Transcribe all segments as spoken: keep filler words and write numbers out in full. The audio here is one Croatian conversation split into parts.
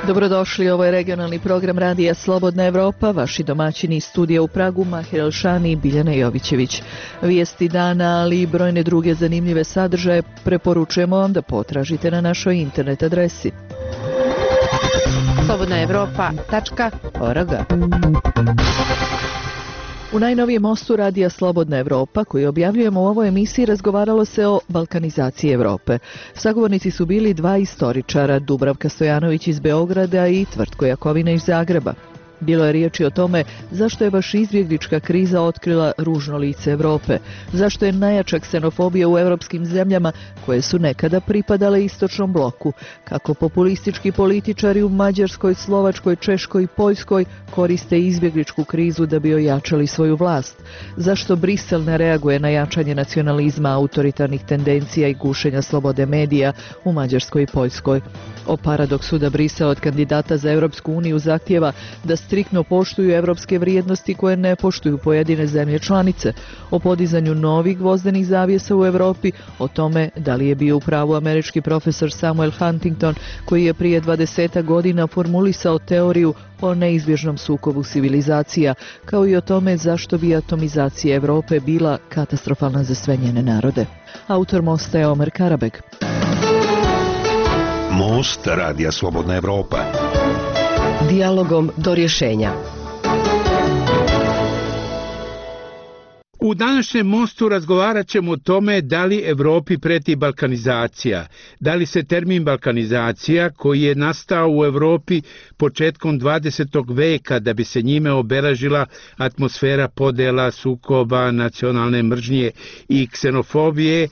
Dobrodošli, ovo je regionalni program Radija Slobodna Evropa, vaši domaćini iz studija u Pragu, Mahir Elšani i Biljana Jovićević. Vijesti dana, ali i brojne druge zanimljive sadržaje preporučujemo vam da potražite na našoj internet adresi slobodna evropa tačka org. U najnovijem mostu Radija Slobodna Evropa, koji objavljujemo u ovoj emisiji, razgovaralo se o balkanizaciji Evrope. Sagovornici su bili dva istoričara, Dubravka Stojanović iz Beograda i Tvrtko Jakovina iz Zagreba. Bilo je riječi o tome zašto je baš izbjeglička kriza otkrila ružno lice Evrope, zašto je najjača ksenofobija u europskim zemljama koje su nekada pripadale istočnom bloku, kako populistički političari u Mađarskoj, Slovačkoj, Češkoj i Poljskoj koriste izbjegličku krizu da bi ojačali svoju vlast, zašto Brisel ne reaguje na jačanje nacionalizma, autoritarnih tendencija i gušenja slobode medija u Mađarskoj i Poljskoj. O paradoksu da Brisel od kandidata za Europsku uniju zahtijeva da striktno poštuju europske vrijednosti koje ne poštuju pojedine zemlje članice, o podizanju novih gvozdenih zavjesa u Europi, o tome da li je bio u pravu američki profesor Samuel Huntington koji je prije dvadesetak godina formulisao teoriju o neizbježnom sukobu civilizacija, kao i o tome zašto bi atomizacija Europe bila katastrofalna za sve njene narode. Autor mosta je Omer Karabeg. Most Radija Slobodna Evropa. Dijalogom do rješenja. U današnjem mostu razgovarat ćemo o tome da li Europi prijeti balkanizacija, da li se termin balkanizacija koji je nastao u Europi početkom dvadesetog veka da bi se njime obeležila atmosfera podjela, sukoba, nacionalne mržnje i ksenofobije,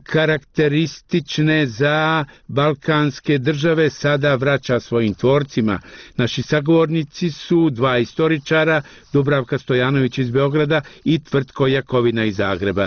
karakteristične za balkanske države, sada vraća svojim tvorcima. Naši sagovornici su dva istoričara, Dubravka Stojanović iz Beograda i Tvrtko Jakovina iz Zagreba.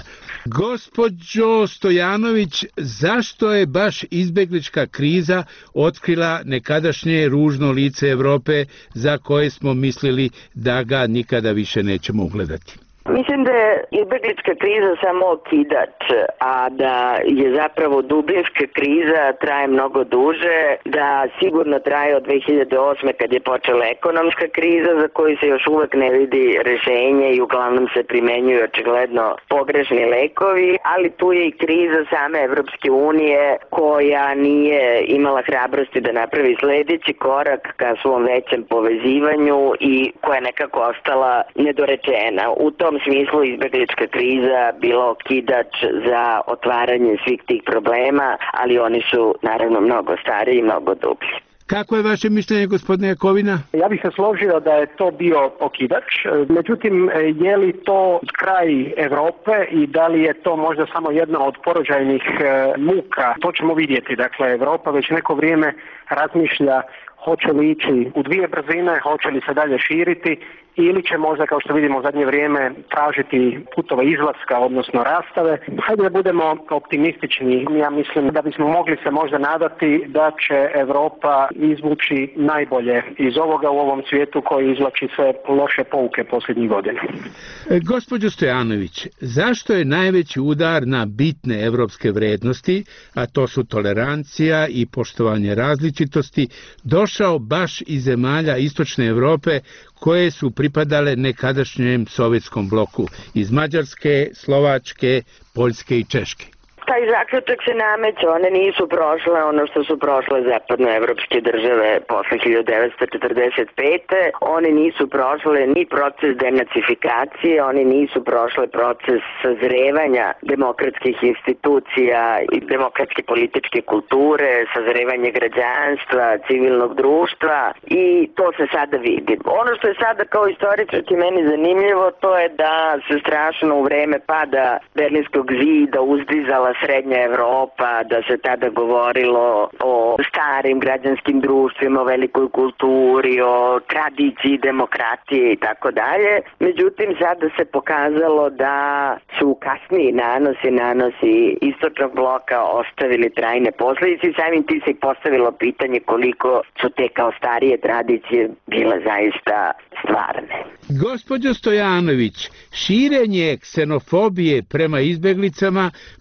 Gospođo Stojanović, zašto je baš izbjeglička kriza otkrila nekadašnje ružno lice Europe za koje smo mislili da ga nikada više nećemo ugledati? Mislim da je izbjeglička kriza samo okidač, a da je zapravo dubinska kriza traje mnogo duže, da sigurno traje od dve hiljade osme kad je počela ekonomska kriza za koju se još uvek ne vidi rješenje i uglavnom se primenjuju očigledno pogrešni lekovi, ali tu je i kriza same Evropske unije koja nije imala hrabrosti da napravi sljedeći korak ka svom većem povezivanju i koja je nekako ostala nedorečena. U tom U tom smislu izbjeglička kriza bila okidač za otvaranje svih tih problema, ali oni su naravno mnogo stariji i mnogo dublji. Kako je vaše mišljenje, gospodine Jakovina? Ja bih se složio da je to bio okidač, međutim, je li to kraj Europe i da li je to možda samo jedna od porođajnih muka, to ćemo vidjeti. Dakle, Europa već neko vrijeme razmišlja hoće li ići u dvije brzine, hoće li se dalje širiti ili će možda, kao što vidimo u zadnje vrijeme, tražiti putove izlaska, odnosno rastave. Hajde da budemo optimistični. Ja mislim da bismo mogli se možda nadati da će Europa izvući najbolje iz ovoga u ovom svijetu koji izvlači sve loše pouke posljednjih godina. E, gospođo Stojanović, zašto je najveći udar na bitne evropske vrijednosti, a to su tolerancija i poštovanje različitosti, došao baš iz zemalja istočne Europe koje su pripadale nekadašnjem sovjetskom bloku, iz Mađarske, Slovačke, Poljske i Češke? Taj zaključak se nameće, one nisu prošle ono što su prošle zapadnoevropske države posle hiljadu devetsto četrdeset pete. One nisu prošle ni proces denacifikacije, oni nisu prošle proces sazrevanja demokratskih institucija i demokratske političke kulture, sazrevanje građanstva, civilnog društva i to se sada vidi. Ono što je sada kao istoričarki meni zanimljivo, to je da se strašno u vreme pada Berlinskog zida uzdizala srednja Evropa, da se tada govorilo o starim građanskim društvima, o velikoj kulturi, o tradiciji, demokratije i tako dalje. Međutim, sada se pokazalo da su kasniji nanosi, nanosi istočnog bloka ostavili trajne posljedice i samim tim se postavilo pitanje koliko su te kao starije tradicije bile zaista stvarne. Gospođo Stojanović, širenje ksenofobije prema izbjeglicama postao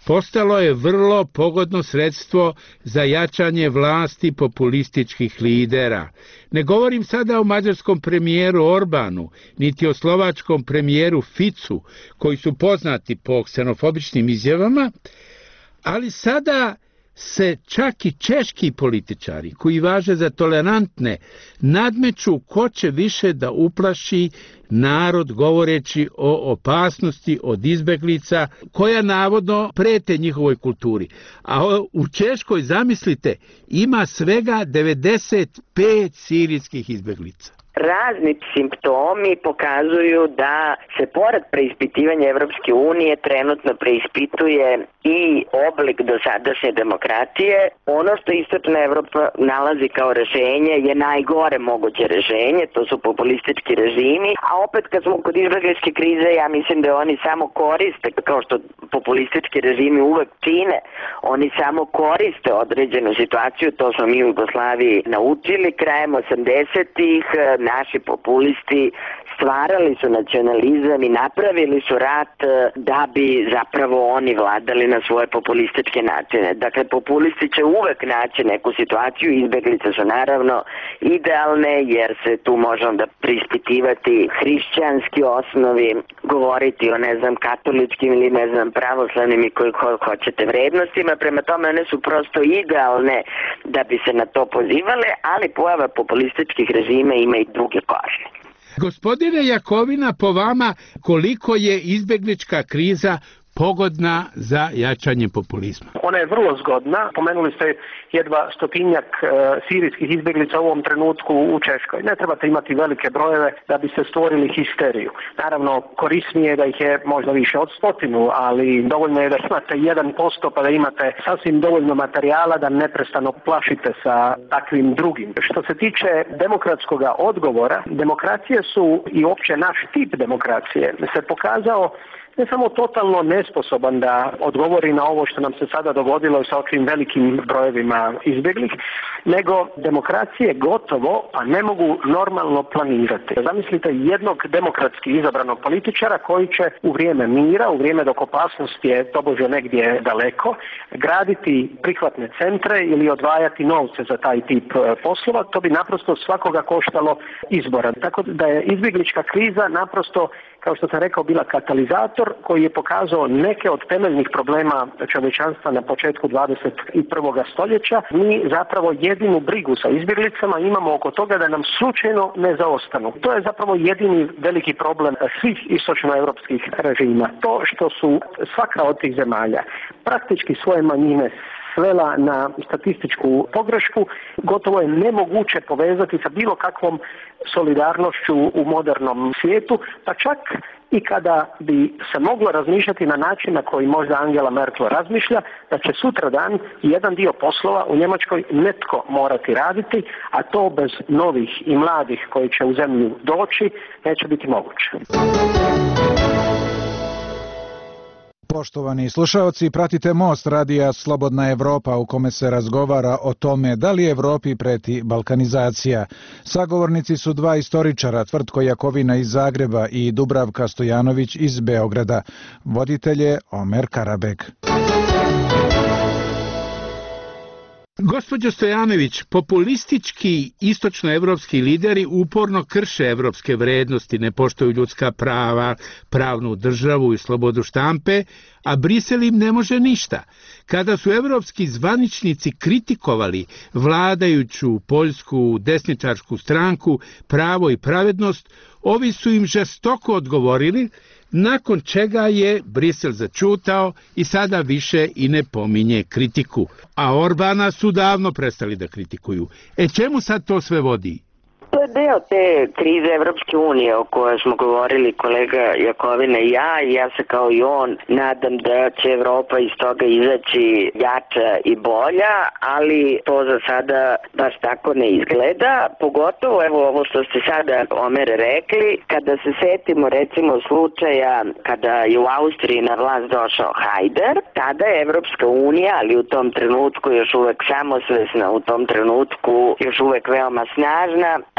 postalo je vrlo pogodno sredstvo za jačanje vlasti populističkih lidera. Ne govorim sada o mađarskom premijeru Orbanu, niti o slovačkom premijeru Ficu, koji su poznati po ksenofobičnim izjavama, ali sada se čak i češki političari, koji važe za tolerantne, nadmeću ko će više da uplaši narod govoreći o opasnosti od izbeglica koja navodno prete njihovoj kulturi. A u Češkoj, zamislite, ima svega devedeset pet sirijskih izbeglica. Razni simptomi pokazuju da se pored preispitivanja Evropske unije trenutno preispituje i oblik dosadašnje demokratije. Ono što Istočna Evropa nalazi kao rešenje je najgore moguće rešenje, to su populistički režimi, a opet kad smo kod izbegličke krize, ja mislim da oni samo koriste, kao što populistički režimi uvek čine, oni samo koriste određenu situaciju, to smo mi u Jugoslaviji naučili krajem osamdesetih. Naši populisti stvarali su nacionalizam i napravili su rat da bi zapravo oni vladali na svoje populističke načine. Dakle, populisti će uvek naći neku situaciju, izbeglice su naravno idealne jer se tu može onda preispitivati hrišćanski osnovi, govoriti o, ne znam, katoličkim ili, ne znam, pravoslavnim i koji ho- hoćete vrednostima. Prema tome, one su prosto idealne da bi se na to pozivale, ali pojava populističkih režima ima i druge korijene. Gospodine Jakovina, po vama, koliko je izbeglička kriza pogodna za jačanje populizma? Ona je vrlo zgodna. Pomenuli ste jedva stotinjak e, sirijskih izbjeglica u ovom trenutku u Češkoj. Ne trebate imati velike brojeve da biste stvorili histeriju. Naravno, korisnije je da ih je možda više od stotinu, ali dovoljno je da imate jedan posto pa da imate sasvim dovoljno materijala da neprestano plašite sa takvim drugim. Što se tiče demokratskog odgovora, demokracije su i uopće naš tip demokracije se pokazao ne samo totalno nesposoban da odgovori na ovo što nam se sada dogodilo sa ovim velikim brojevima izbjeglih, nego demokracije gotovo pa ne mogu normalno planirati. Zamislite jednog demokratski izabranog političara koji će u vrijeme mira, u vrijeme dok opasnost je tobože negdje daleko, graditi prihvatne centre ili odvajati novce za taj tip poslova. To bi naprosto svakoga koštalo izbora. Tako da je izbjeglička kriza naprosto, kao što sam rekao, bila katalizator koji je pokazao neke od temeljnih problema čovječanstva na početku dvadeset prvog stoljeća. Mi zapravo jedinu brigu sa izbjeglicama imamo oko toga da nam slučajno ne zaostanu. To je zapravo jedini veliki problem svih istočnoevropskih režima. To što su svaka od tih zemalja praktički svoje manjine svela na statističku pogrešku, gotovo je nemoguće povezati sa bilo kakvom solidarnošću u modernom svijetu, pa čak i kada bi se moglo razmišljati na način na koji možda Angela Merkel razmišlja, da će sutradan jedan dio poslova u Njemačkoj netko morati raditi, a to bez novih i mladih koji će u zemlju doći neće biti moguće. Poštovani slušaoci, pratite Most radija Slobodna Evropa u kome se razgovara o tome da li Evropi preti balkanizacija. Sagovornici su dva istoričara, Tvrtko Jakovina iz Zagreba i Dubravka Stojanović iz Beograda. Voditelj je Omer Karabek. Gospođo Stojanović, populistički istočnoevropski lideri uporno krše evropske vrednosti, ne poštuju ljudska prava, pravnu državu i slobodu štampe, a Brisel im ne može ništa. Kada su evropski zvaničnici kritikovali vladajuću poljsku desničarsku stranku Pravo i pravednost, ovi su im žestoko odgovorili, nakon čega je Brisel začutao i sada više i ne pominje kritiku. A Orbana su davno prestali da kritikuju. E čemu sad to sve vodi? To je deo te krize Evropske unije o kojoj smo govorili kolega Jakovina i ja, i ja se kao i on nadam da će Evropa iz toga izaći jača i bolja, ali to za sada baš tako ne izgleda, pogotovo evo ovo što ste sada, Omer, rekli, kada se setimo recimo slučaja kada je u Austriji na vlast došao Hajder, tada je Evropska unija, ali u tom trenutku još uvek samosvesna, u tom trenutku još uvek veoma snažna,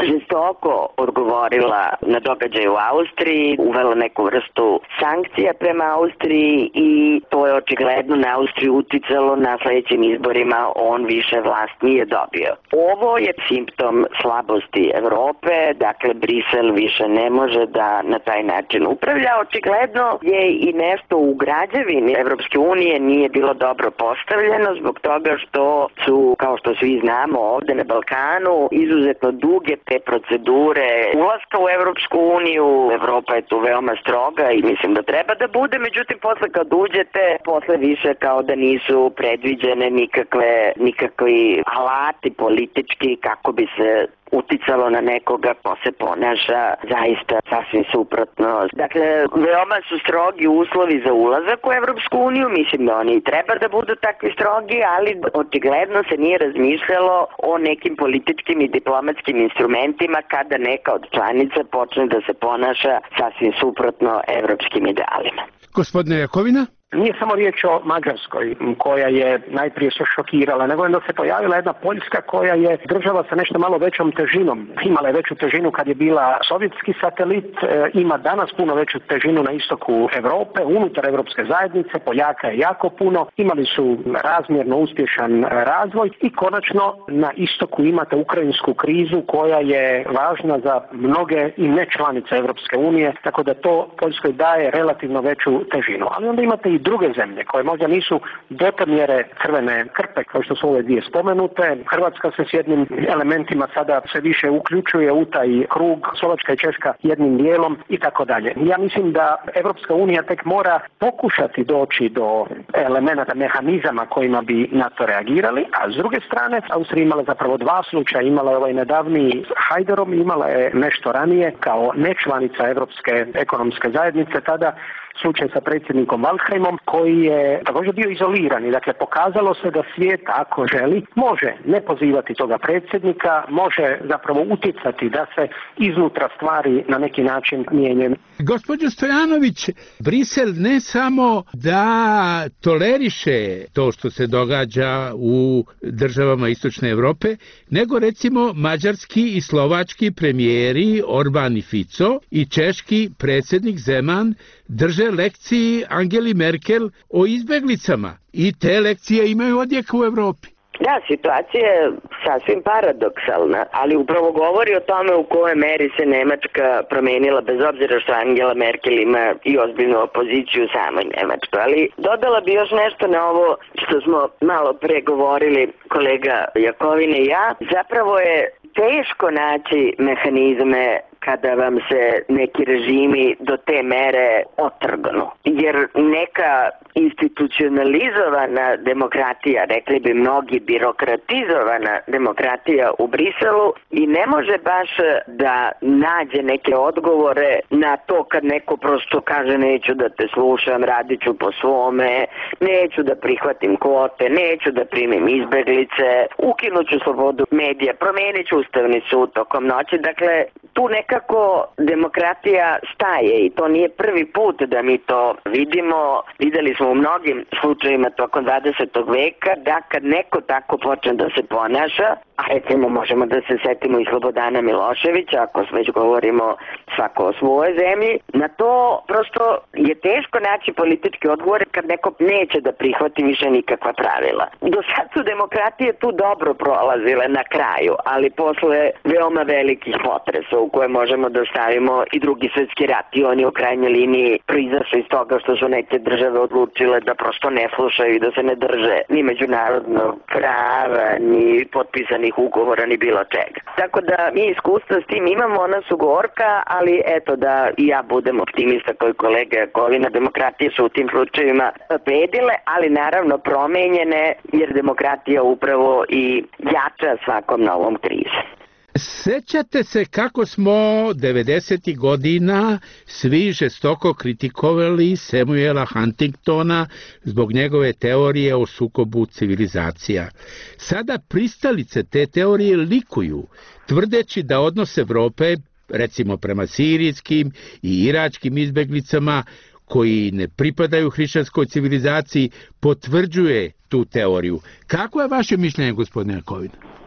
žestoko odgovorila na događaj u Austriji, uvela neku vrstu sankcija prema Austriji i to je očigledno na Austriju uticalo na sledećim izborima, on više vlast nije dobio. Ovo je simptom slabosti Evrope, dakle Brisel više ne može da na taj način upravlja. Očigledno je i nešto u građevini Evropske unije nije bilo dobro postavljeno zbog toga što su, kao što svi znamo ovde na Balkanu, izuzetno duge te procedure ulaska u Evropsku uniju. Evropa je tu veoma stroga i mislim da treba da bude, međutim posle kad uđete, posle više kao da nisu predviđene nikakve, nikakvi alati politički kako bi se uticalo na nekoga ko se ponaša zaista sasvim suprotno. Dakle, veoma su strogi uslovi za ulazak u Evropsku uniju, mislim da oni treba da budu takvi strogi, ali očigledno se nije razmišljalo o nekim političkim i diplomatskim instrumentima kada neka od članica počne da se ponaša sasvim suprotno evropskim idealima. Gospodine Jakovina? Nije samo riječ o Mađarskoj koja je najprije se šokirala, nego da se pojavila jedna Poljska koja je država sa nešto malo većom težinom. Imala je veću težinu kad je bila sovjetski satelit, ima danas puno veću težinu na istoku Europe, unutar Evropske zajednice, Poljaka je jako puno, imali su razmjerno uspješan razvoj i konačno na istoku imate ukrajinsku krizu koja je važna za mnoge i ne članice Evropske unije, tako da to Poljskoj daje relativno veću težinu. Ali onda imate i druge zemlje koje možda nisu do te mjere crvene krpe kao što su ove dvije spomenute. Hrvatska se s jednim elementima sada sve više uključuje u taj krug, Slovačka i Češka jednim dijelom i tako dalje. Ja mislim da Evropska unija tek mora pokušati doći do elemenata, mehanizama kojima bi na to reagirali, a s druge strane Austrija imala zapravo dva slučaja, imala je ovaj nedavni s Hajderom, imala je nešto ranije kao nečlanica Evropske ekonomske zajednice tada slučaj sa predsjednikom Waldheimom koji je također bio izoliran i dakle pokazalo se da svijet ako želi može ne pozivati toga predsjednika, može zapravo utjecati da se iznutra stvari na neki način mijenjaju. Gospođo Stojanović, Brisel ne samo da toleriše to što se događa u državama Istočne Evrope, nego recimo mađarski i slovački premijeri Orban i Fico i češki predsjednik Zeman drže lekciji Angeli Merkel o izbeglicama i te lekcije imaju odjek u Evropi. Da, situacija je sasvim paradoksalna, ali upravo govori o tome u kojoj meri se Nemačka promenila, bez obzira što Angela Merkel ima i ozbiljnu opoziciju u samoj Nemačkoj. Ali dodala bi još nešto na ovo što smo malo pre govorili kolega Jakovine i ja. Zapravo je teško naći mehanizme kada vam se neki režimi do te mere otrgnu. Jer neka institucionalizovana demokratija, rekli bi mnogi birokratizovana demokratija u Briselu i ne može baš da nađe neke odgovore na to kad neko prosto kaže neću da te slušam, radit ću po svome, neću da prihvatim kvote, neću da primim izbeglice, ukinut ću slobodu medija, promenit ću ustavni sud tokom noći. Dakle, tu nekako demokratija staje i to nije prvi put da mi to vidimo. Videli smo u mnogim slučajima tokom dvadesetog veka da kad neko tako počne da se ponaša, a recimo možemo da se setimo i Slobodana Miloševića, ako već govorimo svako o svojoj zemlji, na to prosto je teško naći politički odgovor kad neko neće da prihvati više nikakva pravila. Do sad su demokratije tu dobro prolazile na kraju, ali posle veoma velikih potresa u koje možemo da stavimo i drugi svjetski rat i oni u krajnjoj liniji proizašli iz toga što su neke države odlučile da prosto ne slušaju i da se ne drže ni međunarodnog prava, ni potpisanih ugovora, ni bilo čega. Tako da mi iskustva s tim imamo, ona su gorka, ali eto da i ja budem optimista koji kolega Jakovina, demokratije su u tim slučajevima pobedile, ali naravno promenjene, jer demokratija upravo i jača svakom novom krizom. Sećate se kako smo devedesetih godina svi žestoko kritikovali Samuela Huntingtona zbog njegove teorije o sukobu civilizacija. Sada pristalice te teorije likuju, tvrdeći da odnos Evrope, recimo prema sirijskim i iračkim izbeglicama, koji ne pripadaju hrišćanskoj civilizaciji, potvrđuje tu teoriju. Kako je vaše mišljenje, gospodine Jakovina?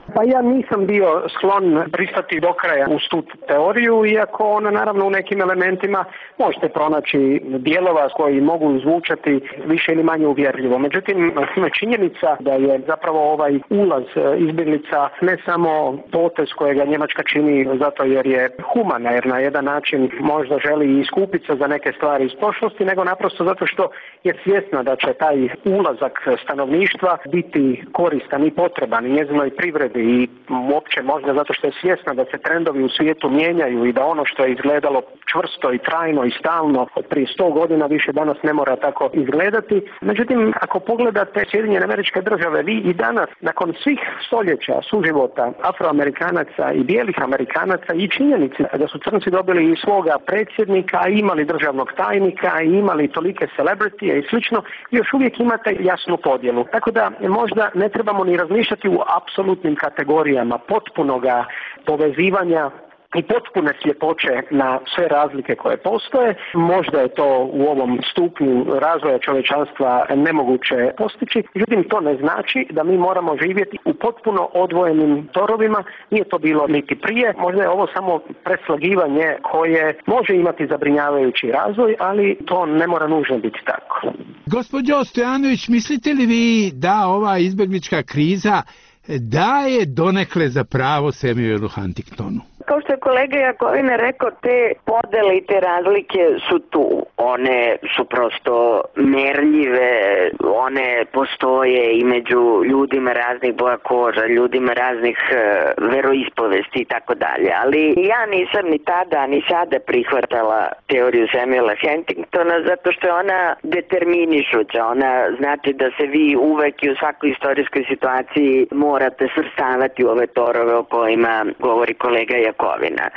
Pa ja nisam bio sklon pristati do kraja uz tu teoriju, iako ona naravno u nekim elementima možete pronaći dijelova koji mogu zvučati više ili manje uvjerljivo. Međutim, činjenica da je zapravo ovaj ulaz izbjeglica ne samo potez kojega Njemačka čini zato jer je humana, jer na jedan način možda želi iskupiti se za neke stvari iz prošlosti, nego naprosto zato što je svjesna da će taj ulazak stanovništva biti koristan i potreban i njezinoj privredi i uopće možda zato što je svjesna da se trendovi u svijetu mijenjaju i da ono što je izgledalo čvrsto i trajno i stalno od prije sto godina više danas ne mora tako izgledati. Međutim, ako pogledate Sjedinjene Američke Države, vi i danas nakon svih stoljeća suživota Afroamerikanaca i bijelih Amerikanaca i činjenici da su crnci dobili i svoga predsjednika, imali državnog tajnika i imali tolike celebritije i slično, još uvijek imate jasnu podjelu. Tako da možda ne trebamo ni razmišljati u apsolutnim kategorijama potpunoga povezivanja i potpune sljepoće na sve razlike koje postoje. Možda je to u ovom stupnju razvoja čovječanstva nemoguće postići, međutim to ne znači da mi moramo živjeti u potpuno odvojenim torovima. Nije to bilo niti prije, možda je ovo samo preslagivanje koje može imati zabrinjavajući razvoj, ali to ne mora nužno biti tako. Gospođo Stojanović, mislite li vi da ova izbjeglička kriza daje donekle za pravo Samuelu Huntingtonu? Kao što je kolega Jakovina rekao, te podele i te razlike su tu. One su prosto merljive, one postoje i među ljudima raznih boja koža, ljudima raznih uh, veroispovesti i tako dalje. Ali ja nisam ni tada ni sada prihvatala teoriju Samuela Huntingtona zato što je ona determinišuća. Ona znači da se vi uvek i u svakoj istorijskoj situaciji morate svrstavati u ove torove o kojima govori kolega Jakovina. Jakovina.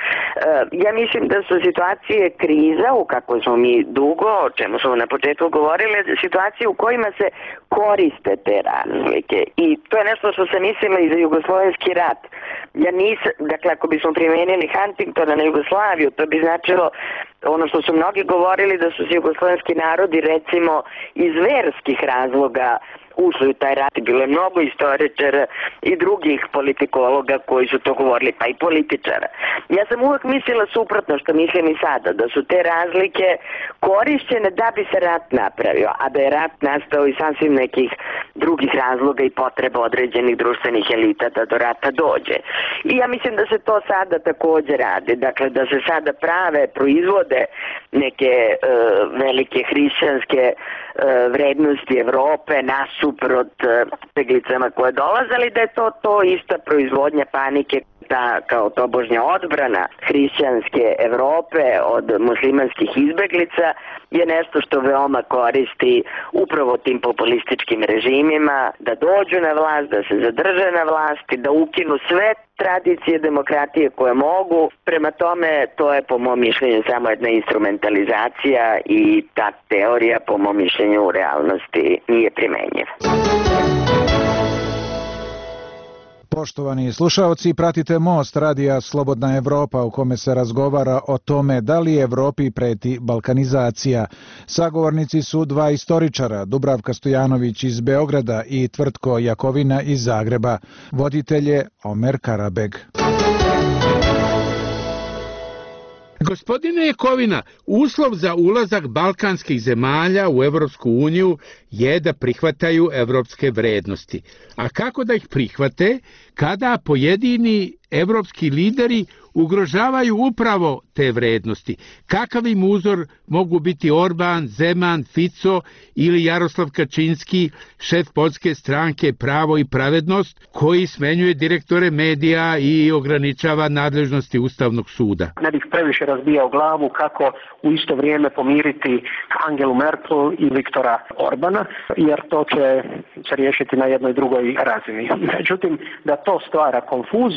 Ja mislim da su situacije kriza u kakvoj smo mi dugo, o čemu smo na početku govorili, situacije u kojima se koriste te razlike. I to je nešto što sam mislila i za Jugoslovenski rat. Ja nisam, dakle, ako bismo primenili Huntingtona na Jugoslaviju, to bi značilo ono što su mnogi govorili da su se jugoslovenski narodi recimo iz verskih razloga ušli u taj rat. Bilo je mnogo istoričara i drugih politikologa koji su to govorili, pa i političara. Ja sam uvek mislila suprotno što mislim i sada, da su te razlike korišćene da bi se rat napravio, a da je rat nastao iz sasvim nekih drugih razloga i potreba određenih društvenih elita da do rata dođe. I ja mislim da se to sada također radi, dakle da se sada prave, proizvode neke uh, velike hrišćanske uh, vrednosti Evrope nasuprot uh, izbeglicama koje dolaze, ali da je to to ista proizvodnja panike, ta kao tobožnja odbrana hrišćanske Evrope od muslimanskih izbeglica je nešto što veoma koristi upravo tim populističkim režimima da dođu na vlast, da se zadrže na vlasti, da ukinu sve tradicije demokratije koje mogu. Prema tome, to je po mom mišljenju samo jedna instrumentalizacija i ta teorija po mom mišljenju u realnosti nije primenjiva. Poštovani slušalci, pratite Most radija Slobodna Evropa u kome se razgovara o tome da li Evropi preti balkanizacija. Sagovornici su dva istoričara, Dubravka Stojanović iz Beograda i Tvrtko Jakovina iz Zagreba. Voditelj je Omer Karabeg. Gospodine Jakovina, uslov za ulazak balkanskih zemalja u Evropsku uniju je da prihvataju evropske vrednosti. A kako da ih prihvate kada pojedini evropski lideri ugrožavaju upravo te vrednosti? Kakav im uzor mogu biti Orban, Zeman, Fico ili Jaroslav Kačinski, šef poljske stranke Pravo i pravednost, koji smenjuje direktore medija i ograničava nadležnosti Ustavnog suda? Ne bih previše razbijao glavu kako u isto vrijeme pomiriti Angelu Merkel i Viktora Orbana, jer to će se riješiti na jednoj drugoj razini. Međutim, da to stvara konfuziju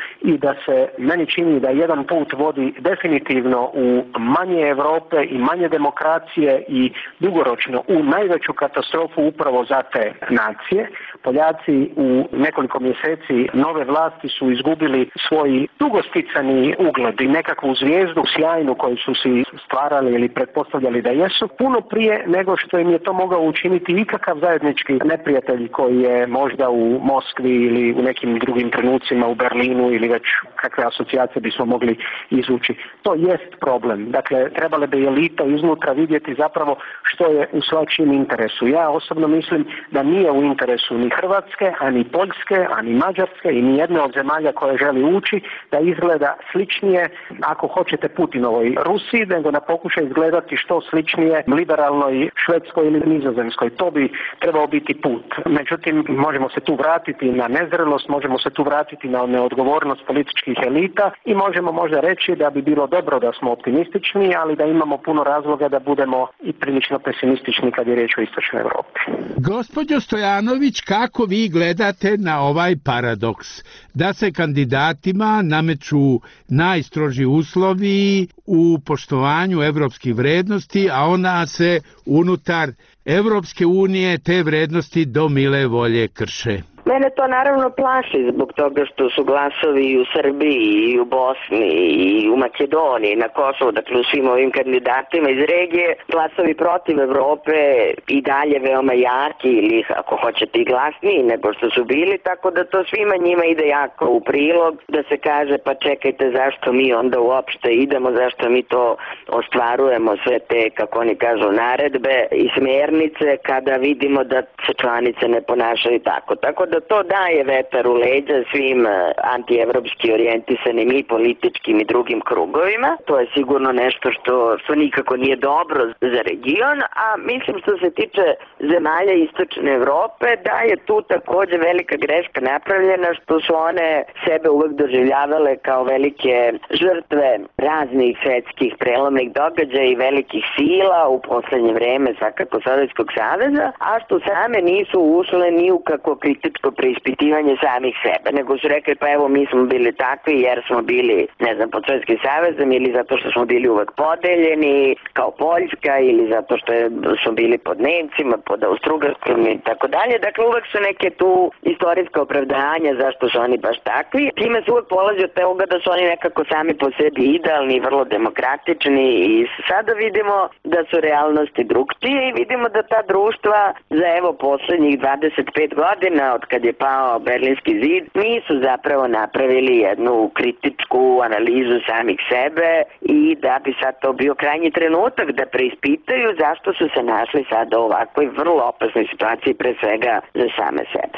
i da se meni čini da jedan put vodi definitivno u manje Europe i manje demokracije i dugoročno u najveću katastrofu upravo za te nacije. Poljaci u nekoliko mjeseci nove vlasti su izgubili svoj dugosticani ugled i nekakvu zvijezdu sjajnu koju su si stvarali ili pretpostavljali da jesu, puno prije nego što im je to mogao učiniti ikakav zajednički neprijatelj koji je možda u Moskvi ili u nekim drugim trenucima u Berlinu ili već kakve asocijacije bismo mogli izvući. To jest problem. Dakle, trebale bi elita iznutra vidjeti zapravo što je u svačijem interesu. Ja osobno mislim da nije u interesu ni Hrvatske, ani Poljske, ani Mađarske i ni jedne od zemalja koje želi ući da izgleda sličnije, ako hoćete, Putinovoj Rusiji, nego da pokuša izgledati što sličnije liberalnoj Švedskoj ili Nizozemskoj. To bi trebao biti put. Međutim, možemo se tu vratiti na nezrelost, možemo se tu vratiti na neodgovornost političkih elita i možemo možda reći da bi bilo dobro da smo optimistični, ali da imamo puno razloga da budemo i prilično pesimistični kad je riječ o istočnoj Europi. Gospođo Stojanović, kako vi gledate na ovaj paradoks da se kandidatima nameću najstroži uslovi u poštovanju evropskih vrednosti, a ona se unutar Evropske unije te vrednosti do mile volje krše? Mene to naravno plaši zbog toga što su glasovi i u Srbiji, i u Bosni, i u Makedoniji, na Kosovu, dakle u svim ovim kandidatima iz regije, glasovi protiv Evrope i dalje veoma jaki ili ako hoćete i glasniji nego što su bili, tako da to svima njima ide jako u prilog, da se kaže pa čekajte zašto mi onda uopšte idemo, zašto mi to ostvarujemo sve te, kako oni kažu, naredbe i smjernice kada vidimo da se članice ne ponašaju tako. Tako da to daje vetar u leđa svim antievropski orijentisanim i političkim i drugim krugovima. To je sigurno nešto što, što nikako nije dobro za region, a mislim što se tiče zemalja istočne Evrope da je tu također velika greška napravljena što su one sebe uvek doživljavale kao velike žrtve raznih svetskih prelomnih događaja i velikih sila u poslednje vreme svakako Sovjetskog saveza, a što same nisu ušle ni u kako kritičko preispitivanje samih sebe, nego su rekli pa evo mi smo bili takvi jer smo bili, ne znam, pod Sovjetskim savezom ili zato što smo bili uvek podeljeni kao Poljska ili zato što je, smo bili pod Nemcima, pod Austrougarskom i tako dalje. Dakle, uvek su neke tu istorijska opravdanja zašto su oni baš takvi. Time se uvek polazi od toga da su oni nekako sami po sebi idealni, vrlo demokratični i sada vidimo da su realnosti drugčije i vidimo da ta društva za evo poslednjih dvadeset pet godina od kad je pao Berlinski zid nisu zapravo napravili jednu kritičku analizu samih sebe i da bi sad to bio krajnji trenutak da preispitaju zašto su se našli sada u ovakvoj vrlo opasnoj situaciji pre svega za same sebe.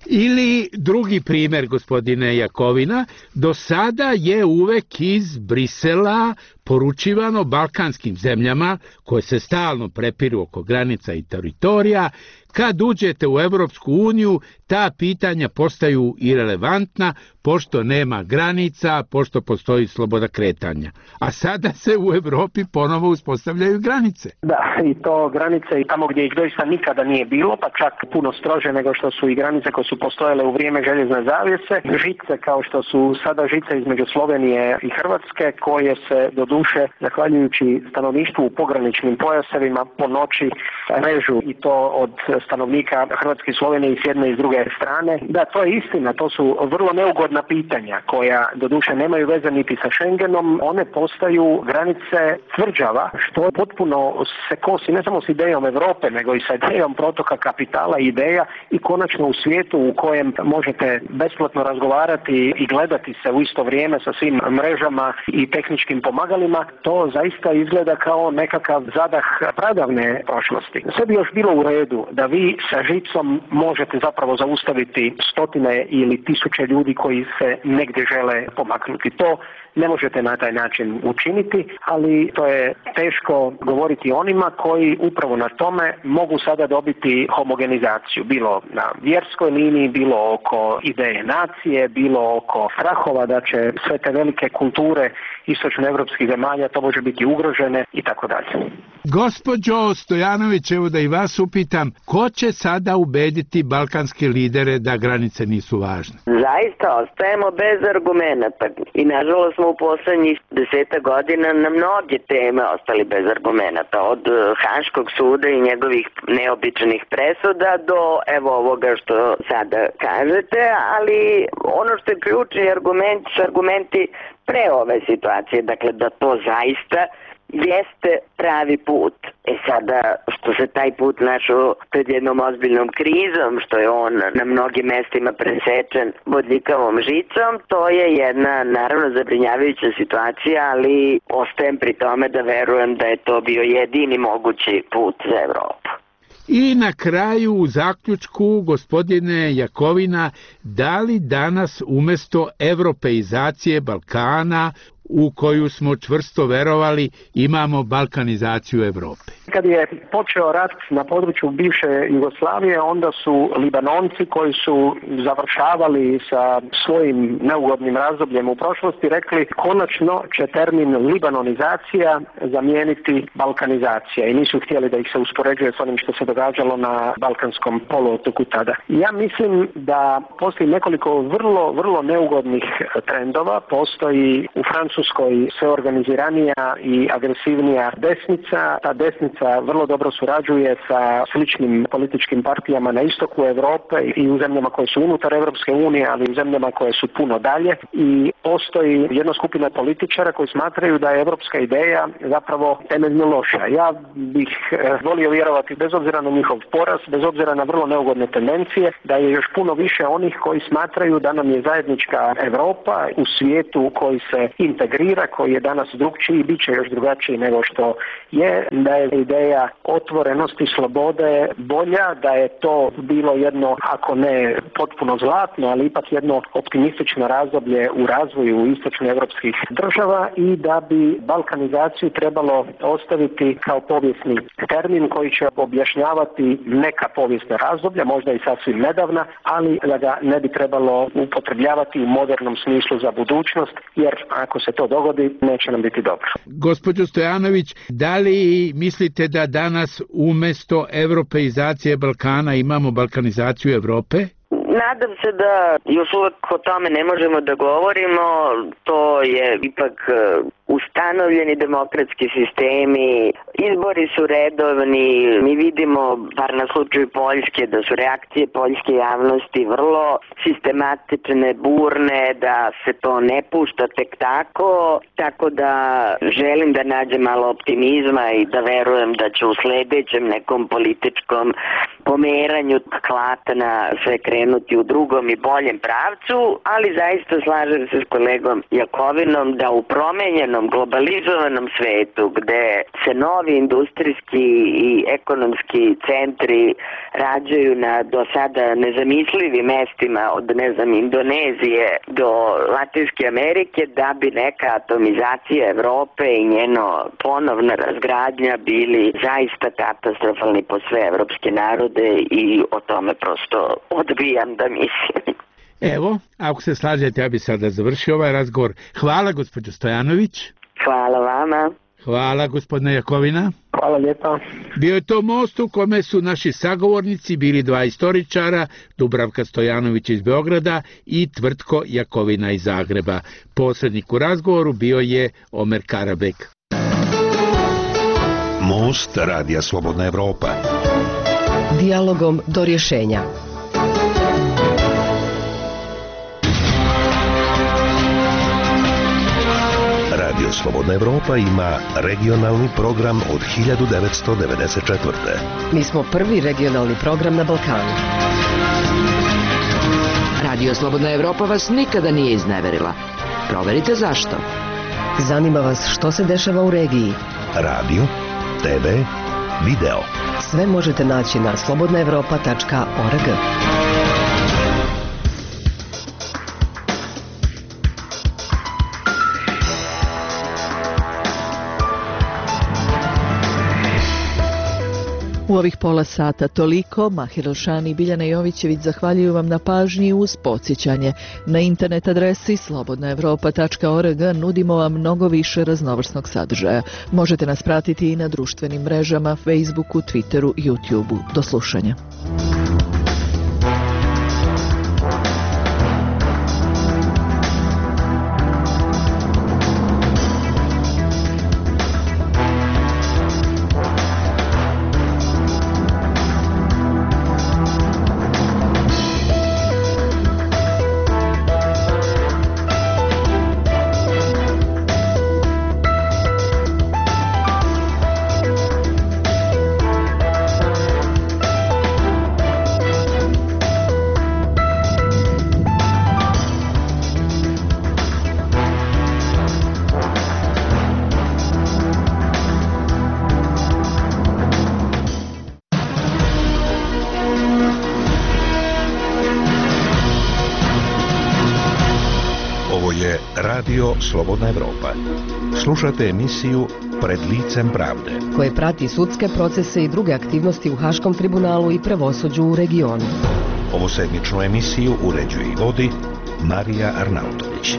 Ili drugi primer, gospodine Jakovina, do sada je uvek iz Brisela poručivano balkanskim zemljama koje se stalno prepiru oko granica i teritorija, kad uđete u Evropsku uniju, ta pitanja postaju irelevantna, pošto nema granica, pošto postoji sloboda kretanja. A sada se u Evropi ponovo uspostavljaju granice. Da, i to granice i tamo gdje ih doista nikada nije bilo, pa čak puno strože nego što su i granice koje su postojale u vrijeme željezne zavjese. Žice kao što su sada žice između Slovenije i Hrvatske, koje se do duše, zahvaljujući stanovništvu u pograničnim pojasevima, po noći režu i to od stanovnika Hrvatske i Slovenije i s jedne i s druge strane. Da, to je istina, to su vrlo neugodna pitanja koja doduše nemaju veze niti sa Schengenom, one postaju granice tvrđava, što potpuno se kosi ne samo s idejom Europe, nego i sa idejom protoka kapitala i ideja i konačno u svijetu u kojem možete besplatno razgovarati i gledati se u isto vrijeme sa svim mrežama i tehničkim pomagalima, to zaista izgleda kao nekakav zadah pradavne prošlosti. Sve bi još bilo u redu da vi sa žicom možete zapravo zaustaviti stotine ili tisuće ljudi koji se negdje žele pomaknuti. To ne možete na taj način učiniti, ali to je teško govoriti onima koji upravo na tome mogu sada dobiti homogenizaciju, bilo na vjerskoj liniji, bilo oko ideje nacije, bilo oko strahova da će sve te velike kulture istočnoevropskih zemalja to može biti ugrožene i tako dalje. Gospođo Stojanović, evo da i vas upitam, ko će sada ubediti balkanske lidere da granice nisu važne? Zaista ostajemo bez argumenata i nažalost smo u poslednjih deseta godina na mnoge teme ostali bez argumenata, od Haškog suda i njegovih neobičnih presuda do evo ovoga što sada kažete, ali ono što je ključni argument su argumenti pre ove situacije, dakle da to zaista jeste pravi put. E sada, što se taj put našao pred jednom ozbiljnom krizom, što je on na mnogim mestima presečen bodljikavom žicom, to je jedna naravno zabrinjavajuća situacija, ali ostajem pri tome da verujem da je to bio jedini mogući put za Evropu. I na kraju u zaključku, gospodine Jakovina, da li danas umesto evropeizacije Balkana, u koju smo čvrsto verovali, imamo balkanizaciju Evrope? Kad je počeo rat na području bivše Jugoslavije, onda su Libanonci koji su završavali sa svojim neugodnim razdobljem u prošlosti rekli konačno će termin libanonizacija zamijeniti balkanizacija i nisu htjeli da ih se uspoređuje s onim što se događalo na Balkanskom poluotoku tada. Ja mislim da postoji nekoliko vrlo, vrlo neugodnih trendova. Postoji u Francuskoj sve organiziranija i agresivnija desnica. Ta desnica vrlo dobro surađuje sa sličnim političkim partijama na istoku Europe i u zemljama koje su unutar Europske unije, ali i u zemljama koje su puno dalje. I postoji jedna skupina političara koji smatraju da je europska ideja zapravo temeljno loša. Ja bih volio vjerovati, bez obzira na njihov poraz, bez obzira na vrlo neugodne tendencije, da je još puno više onih koji smatraju da nam je zajednička Europa u svijetu koji se integrira, koji je danas drugčiji i bit će još drugačiji nego što je, da je ideja otvorenosti, slobode bolja, da je to bilo jedno, ako ne potpuno zlatno, ali ipak jedno optimistično razdoblje u razvoju istočnoevropskih država i da bi balkanizaciju trebalo ostaviti kao povijesni termin koji će objašnjavati neka povijesna razdoblja, možda i sasvim nedavna, ali da ga ne bi trebalo upotrebljavati u modernom smislu za budućnost, jer ako se to dogodi, neće nam biti dobro. Gospođo Stojanović, da li mislite da danas umjesto evropeizacije Balkana imamo balkanizaciju Evrope? Nadam se da još uvijek o tome ne možemo da govorimo, to je ipak ustanovljeni demokratski sistemi, izbori su redovni, mi vidimo, bar na slučaju Poljske, da su reakcije poljske javnosti vrlo sistematične, burne, da se to ne pušta tek tako, tako da želim da nađem malo optimizma i da verujem da će u sledećem nekom političkom pomeranju klatna sve krenuti u drugom i boljem pravcu, ali zaista slažem se s kolegom Jakovinom da u promenjenom globalizovanom svetu gde se novi industrijski i ekonomski centri rađaju na do sada nezamislivim mestima od ne znam Indonezije do Latinske Amerike, da bi neka atomizacija Evrope i njeno ponovna razgradnja bili zaista katastrofalni po sve evropske narode i o tome prosto odbijam da mislim. Evo, ako se slažete, ja bi sada završio ovaj razgovor. Hvala, gospođo Stojanović. Hvala vama. Hvala, gospodine Jakovina. Hvala lijepa. Bio je to most u kome su naši sagovornici bili dva istoričara, Dubravka Stojanović iz Beograda i Tvrtko Jakovina iz Zagreba. Posrednik u razgovoru bio je Omer Karabek. Most Radija Slobodna Evropa. Dijalogom do rješenja. Radio Slobodna Evropa ima regionalni program od hiljadu devetsto devedeset četvrte. Mi smo prvi regionalni program na Balkanu. Radio Slobodna Evropa vas nikada nije izneverila. Proverite zašto. Zanima vas što se dešava u regiji. Radio, te ve, video. Sve možete naći na slobodna evropa tačka org. U ovih pola sata toliko. Mahir Elšani i Biljana Jovićević zahvaljuju vam na pažnji uz podsjećanje. Na internet adresi slobodna evropa tačka org nudimo vam mnogo više raznovrsnog sadržaja. Možete nas pratiti i na društvenim mrežama, Facebooku, Twitteru, YouTubeu. Do slušanja. Radio Slobodna Evropa. Slušate emisiju Pred licem pravde, koje prati sudske procese i druge aktivnosti u Haškom tribunalu i pravosuđu u regionu. Ovu sedmičnu emisiju uređuje i vodi Marija Arnautović.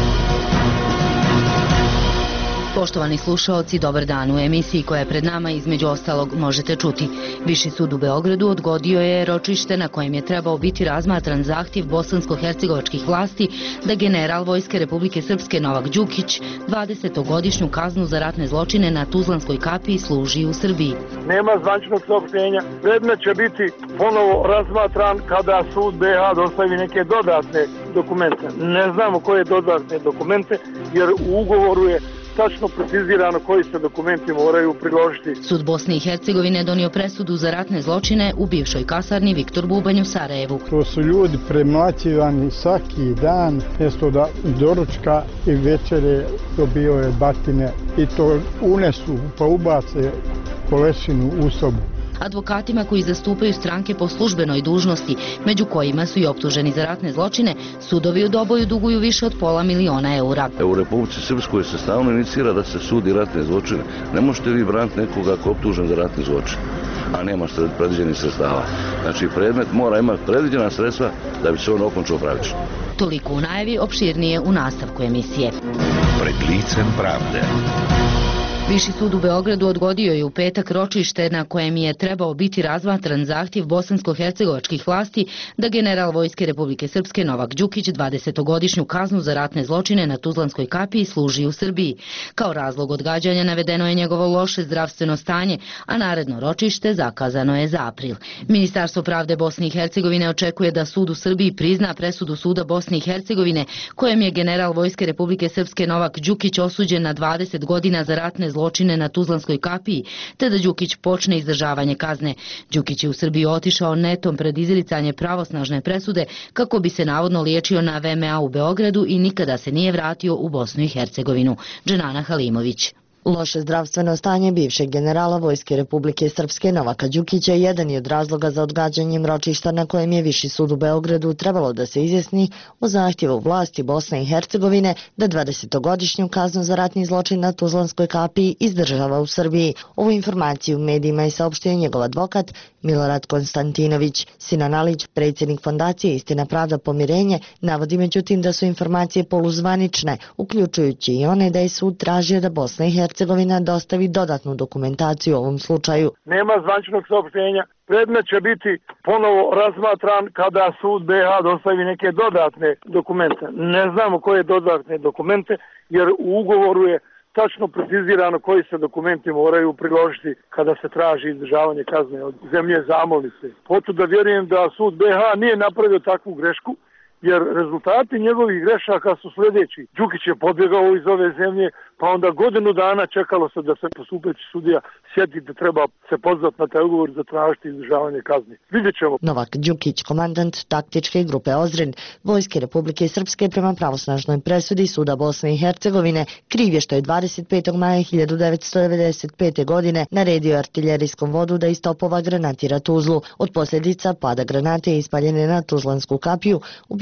Poštovani slušaoci, dobar dan. U emisiji koja je pred nama između ostalog možete čuti. Viši sud u Beogradu odgodio je ročište na kojem je trebao biti razmatran zahtjev bosansko-hercegovačkih vlasti da general Vojske Republike Srpske Novak Đukić dvadesetogodišnju kaznu za ratne zločine na Tuzlanskoj kapiji služi u Srbiji. Nema zvančnog saopštenja. Predmet će biti ponovo razmatran kada sud B iH dostavi neke dodatne dokumente. Ne znamo koje dodatne dokumente, jer u ugovoru je tačno precizirano koji se dokumenti moraju priložiti. Sud Bosne i Hercegovine donio presudu za ratne zločine u bivšoj kasarni Viktor Bubanj u Sarajevu. To su ljudi premlaćivani svaki dan, mjesto da doručka i večere dobio je batine i to unesu pa ubace kolešinu u sobu. Advokatima koji zastupaju stranke po službenoj dužnosti, među kojima su i optuženi za ratne zločine, sudovi u Doboju duguju više od pola miliona eura. U Republici Srpskoj se stalno inicira da se sudi ratne zločine. Ne možete vi braniti nekoga ko je optužen za ratne zločine, a nema predviđenih sredstava. Znači, predmet mora imati predviđena sredstva da bi se on okončao pravično. Toliko u najavi, opširnije u nastavku emisije. Pred licem pravde. Viši sud u Beogradu odgodio je u petak ročište na kojem je trebao biti razmatran zahtjev bosansko-hercegovačkih vlasti da general Vojske Republike Srpske Novak Đukić dvadesetogodišnju kaznu za ratne zločine na Tuzlanskoj kapiji služi u Srbiji. Kao razlog odgađanja navedeno je njegovo loše zdravstveno stanje, a naredno ročište zakazano je za april. Ministarstvo pravde Bosne i Hercegovine očekuje da sud u Srbiji prizna presudu suda Bosne i Hercegovine kojem je general Vojske Republike Srpske Novak Đukić osuđen na dvadeset godina za ratne zločine na Tuzlanskoj kapiji, te da Đukić počne izdržavanje kazne. Đukić je u Srbiju otišao netom pred izricanje pravosnažne presude kako bi se navodno liječio na V M A u Beogradu i nikada se nije vratio u Bosnu i Hercegovinu. Dženana Halimović. Loše zdravstveno stanje bivšeg generala Vojske Republike Srpske Novaka Đukića jedan je od razloga za odgađanjem ročišta na kojem je Viši sud u Beogradu trebalo da se izjasni o zahtjevu vlasti Bosne i Hercegovine da dvadesetogodišnju kaznu za ratni zločin na Tuzlanskoj kapiji izdržava u Srbiji. Ovu informaciju u medijima je saopštio njegov advokat Milorad Konstantinović. Sinan Alić, predsjednik fondacije Istina, pravda, pomirenje, navodi međutim da su informacije poluzvanične, uključujući i one da je sud tražio da Bosna i Hercegovina dostavi dodatnu dokumentaciju u ovom slučaju. Nema zvančnog saopštenja. Predmet će biti ponovo razmatran kada sud B iH dostavi neke dodatne dokumente. Ne znamo koje dodatne dokumente, jer u ugovoru je tačno precizirano koji se dokumenti moraju priložiti kada se traži izdržavanje kazne od zemlje zamolnice. Potom da vjerujem da sud B iH nije napravio takvu grešku, jer rezultati njegovih grešaka su sljedeći. Đukić je pobjegao iz ove zemlje, pa onda godinu dana čekalo se da se postupeći sudija sjeti da treba se pozvati na taj ugovor za tražiti izdržavanje kazne. Vidjet ćemo. Novak Đukić, komandant taktičke grupe Ozren Vojske Republike Srpske prema pravosnažnoj presudi suda Bosne i Hercegovine, kriv je što je dvadeset petog maja hiljadu devetsto devedeset pete. godine naredio artiljerijskom vodu da iz topova granatira Tuzlu. Od posljedica pada granate ispaljene na Tuzlansku kapiju ubijen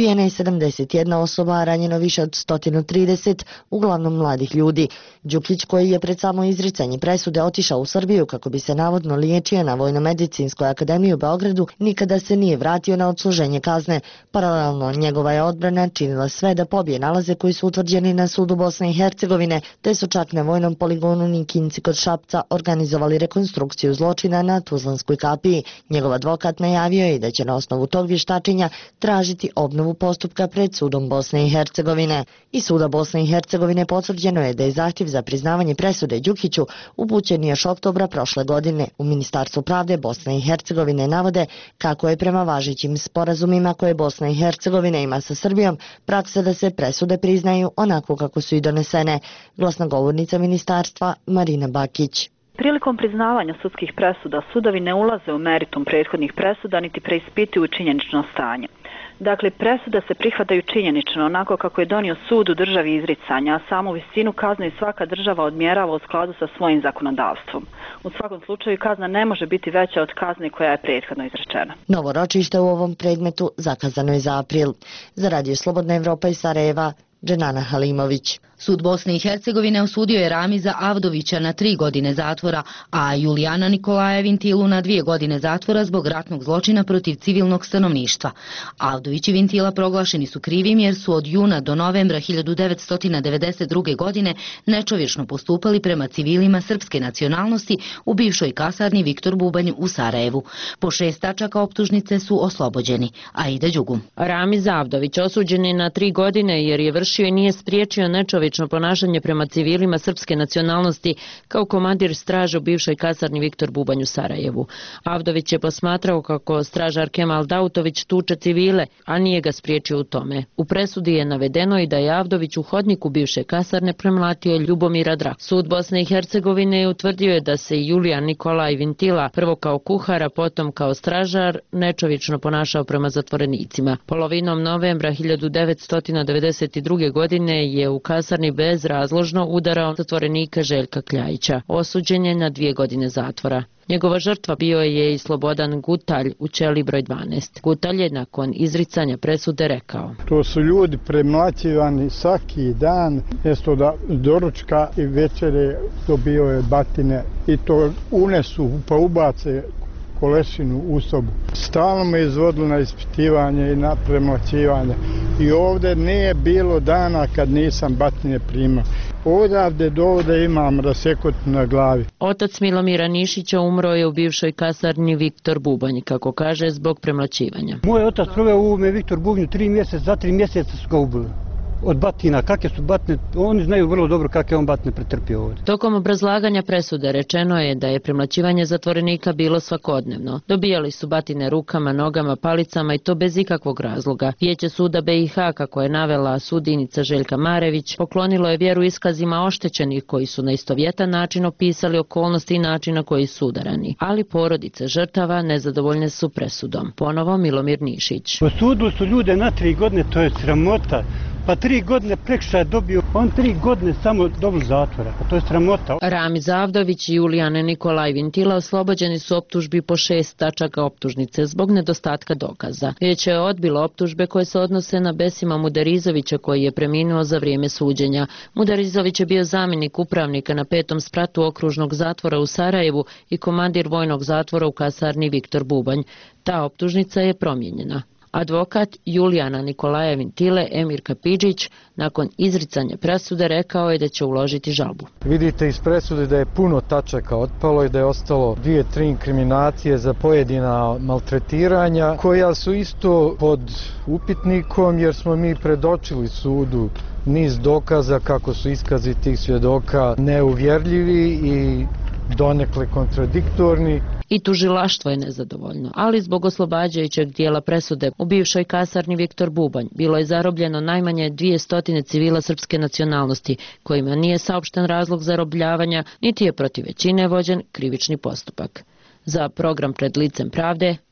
Ubijena je sedamdeset jedna osoba, a ranjeno više od sto trideset, uglavnom mladih ljudi. Đukić, koji je pred samo izricanje presude otišao u Srbiju kako bi se navodno liječio na Vojno-medicinskoj akademiji u Beogradu, nikada se nije vratio na odsluženje kazne. Paralelno, njegova je odbrana činila sve da pobije nalaze koji su utvrđeni na sudu Bosne i Hercegovine, te su čak na vojnom poligonu Nikinci kod Šapca organizovali rekonstrukciju zločina na Tuzlanskoj kapiji. Njegov advokat najavio je da će na osnovu tog vještačenja tražiti obnovu postupka pred sudom Bosne i Hercegovine. Iz suda Bosne i Hercegovine potvrđeno je da je zahtjev za priznavanje presude Đukiću upućen još oktobra prošle godine. U Ministarstvu pravde Bosne i Hercegovine navode kako je prema važećim sporazumima koje Bosna i Hercegovina ima sa Srbijom praksa da se presude priznaju onako kako su i donesene. Glasnogovornica ministarstva Marina Bakić. Prilikom priznavanja sudskih presuda sudovi ne ulaze u meritum prethodnih presuda niti preispituju činjenično stanje. Dakle, presude se prihvataju činjenično onako kako je donio sud u državi izricanja, a samu visinu kazne i svaka država odmjerava u skladu sa svojim zakonodavstvom. U svakom slučaju kazna ne može biti veća od kazne koja je prethodno izrečena. Novo ročište u ovom predmetu zakazano je za april. Za Radio Slobodna Evropa iz Sarajeva, Dženana Halimović. Sud Bosne i Hercegovine osudio je Ramiza Avdovića na tri godine zatvora, a Julijana Nikolaja Vintilu na dvije godine zatvora zbog ratnog zločina protiv civilnog stanovništva. Avdović i Vintila proglašeni su krivim jer su od juna do novembra hiljadu devetsto devedeset druge. godine nečovječno postupali prema civilima srpske nacionalnosti u bivšoj kasarni Viktor Bubanj u Sarajevu. Po šest tačaka optužnice su oslobođeni. Aida Đugum. Ramiz Avdović osuđen je na tri godine jer je vršio i nije spriječio nečovječno ponašanje prema civilima srpske nacionalnosti kao komandir straže u bivšoj kasarni Viktor Bubanj u Sarajevu. Avdović je posmatrao kako stražar Kemal Dautović tuče civile, a nije ga spriječio u tome. U presudi je navedeno i da je Avdović u hodniku bivše kasarne premlatio Ljubomira Drak. Sud Bosne i Hercegovine utvrdio je da se Julijan Nikolaj Vintila, prvo kao kuhara, potom kao stražar, nečovječno ponašao prema zatvorenicima. Polovinom novembra hiljadu devetsto devedeset druge. godine je u kasarni bezrazložno udarao zatvorenika Željka Kljajića. Osuđen je na dvije godine zatvora. Njegova žrtva bio je i Slobodan Gutalj u ćeliji broj dvanaest. Gutalj je nakon izricanja presude rekao: To su ljudi premlaćivani svaki dan, mjesto da doručka i večere dobio je batine i to unesu pa ubace kolešinu u sobu. Stalno me izvodilo na ispitivanje i na premlaćivanje. I ovdje nije bilo dana kad nisam batine primao. Odavde do ovdje imam rasekot na glavi. Otac Milomira Nišića umro je u bivšoj kasarni Viktor Bubanj, kako kaže, zbog premlaćivanja. Moj otac proveo u ovome Viktor Bubanju tri mjeseca, za tri mjeseca su ga ubili. Od batina, kakve su batne, oni znaju vrlo dobro kakve on batne pretrpio ovdje. Tokom obrazlaganja presude rečeno je da je premlaćivanje zatvorenika bilo svakodnevno. Dobijali su batine rukama, nogama, palicama i to bez ikakvog razloga. Vijeće suda B i H, kako je navela sudinica Željka Marević, poklonilo je vjeru iskazima oštećenih koji su na istovjetan način opisali okolnosti i način na koji su udarani. Ali porodice žrtava nezadovoljne su presudom. Ponovo Milomir Nišić. Osudili su ljude na tri godine, to je sramota. Pa tri godine prekršaja dobio, on tri godine samo dobio zatvora, pa to je sramota. Ramiz Avdović i Julijan Nikolaj Vintila oslobođeni su optužbi po šest tačaka optužnice zbog nedostatka dokaza. Vijeće je odbilo optužbe koje se odnose na Besima Mudarizovića koji je preminuo za vrijeme suđenja. Mudarizović je bio zamjenik upravnika na petom spratu okružnog zatvora u Sarajevu i komandir vojnog zatvora u kasarni Viktor Bubanj. Ta optužnica je promijenjena. Advokat Julijana Nikolaja Vintile Emir Kapidžić nakon izricanja presude rekao je da će uložiti žalbu. Vidite iz presude da je puno tačaka otpalo i da je ostalo dvije, tri inkriminacije za pojedina maltretiranja koja su isto pod upitnikom jer smo mi predočili sudu niz dokaza kako su iskazi tih svjedoka neuvjerljivi i donekle kontradiktorni. I tužilaštvo je nezadovoljno, ali zbog oslobađajućeg dijela presude u bivšoj kasarni Viktor Bubanj bilo je zarobljeno najmanje dvjesto civila srpske nacionalnosti, kojima nije saopšten razlog zarobljavanja, niti je protiv većine vođen krivični postupak. Za program Pred licem pravde,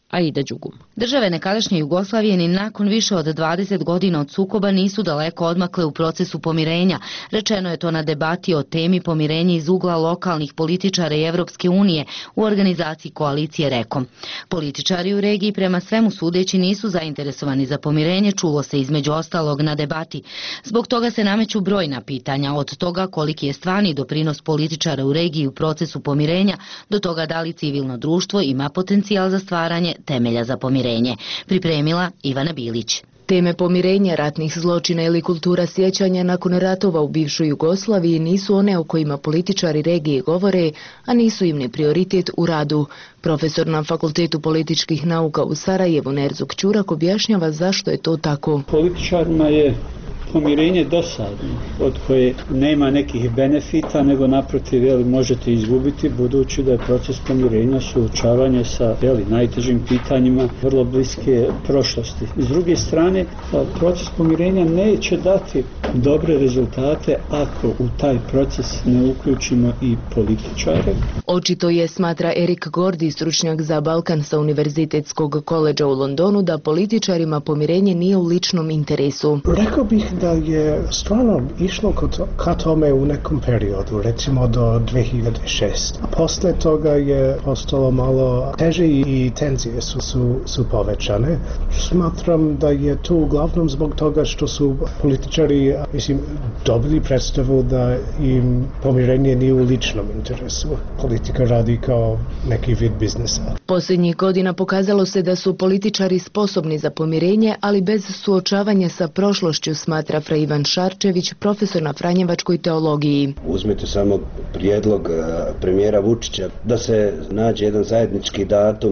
Aida Đugum. Države nekadašnje Jugoslavije ni nakon više od dvadeset godina od sukoba nisu daleko odmakle u procesu pomirenja. Rečeno je to na debati o temi pomirenja iz ugla lokalnih političara i Evropske unije u organizaciji koalicije Rekom. Političari u regiji prema svemu sudeći nisu zainteresovani za pomirenje, čulo se između ostalog na debati. Zbog toga se nameću brojna pitanja, od toga koliki je stvarni doprinos političara u regiji u procesu pomirenja, do toga da li civilno društvo ima potencijal za stvaranje temelja za pomirenje. Pripremila Ivana Bilić. Teme pomirenja, ratnih zločina ili kultura sjećanja nakon ratova u bivšoj Jugoslaviji nisu one o kojima političari regije govore, a nisu im ni prioritet u radu. Profesor na Fakultetu političkih nauka u Sarajevu Nerzuk Ćurak objašnjava zašto je to tako. Političarima je pomirenje dosadno, od koje nema nekih benefita, nego naprotiv jeli, možete izgubiti, budući da je proces pomirenja suočavanje sa jeli, najtežim pitanjima vrlo bliske prošlosti. S druge strane, proces pomirenja neće dati dobre rezultate ako u taj proces ne uključimo i političare. Očito je, smatra Erik Gordi, stručnjak za Balkan sa Univerzitetskog koledža u Londonu, da političarima pomirenje nije u ličnom interesu. Rekao bih da je stvarno išlo ka tome u nekom periodu, recimo do dve hiljade šeste. Posle toga je postalo malo teže i tenzije su, su, su povećane. Smatram da je to uglavnom zbog toga što su političari, mislim, dobili predstavu da im pomirenje nije u ličnom interesu. Politika radi kao neki vid biznesa. Posljednjih godina pokazalo se da su političari sposobni za pomirenje, ali bez suočavanja sa prošlošću, smatra Fra Ivan Šarčević, profesor na Franjevačkoj teologiji. Uzmite samo prijedlog premijera Vučića da se nađe jedan zajednički datum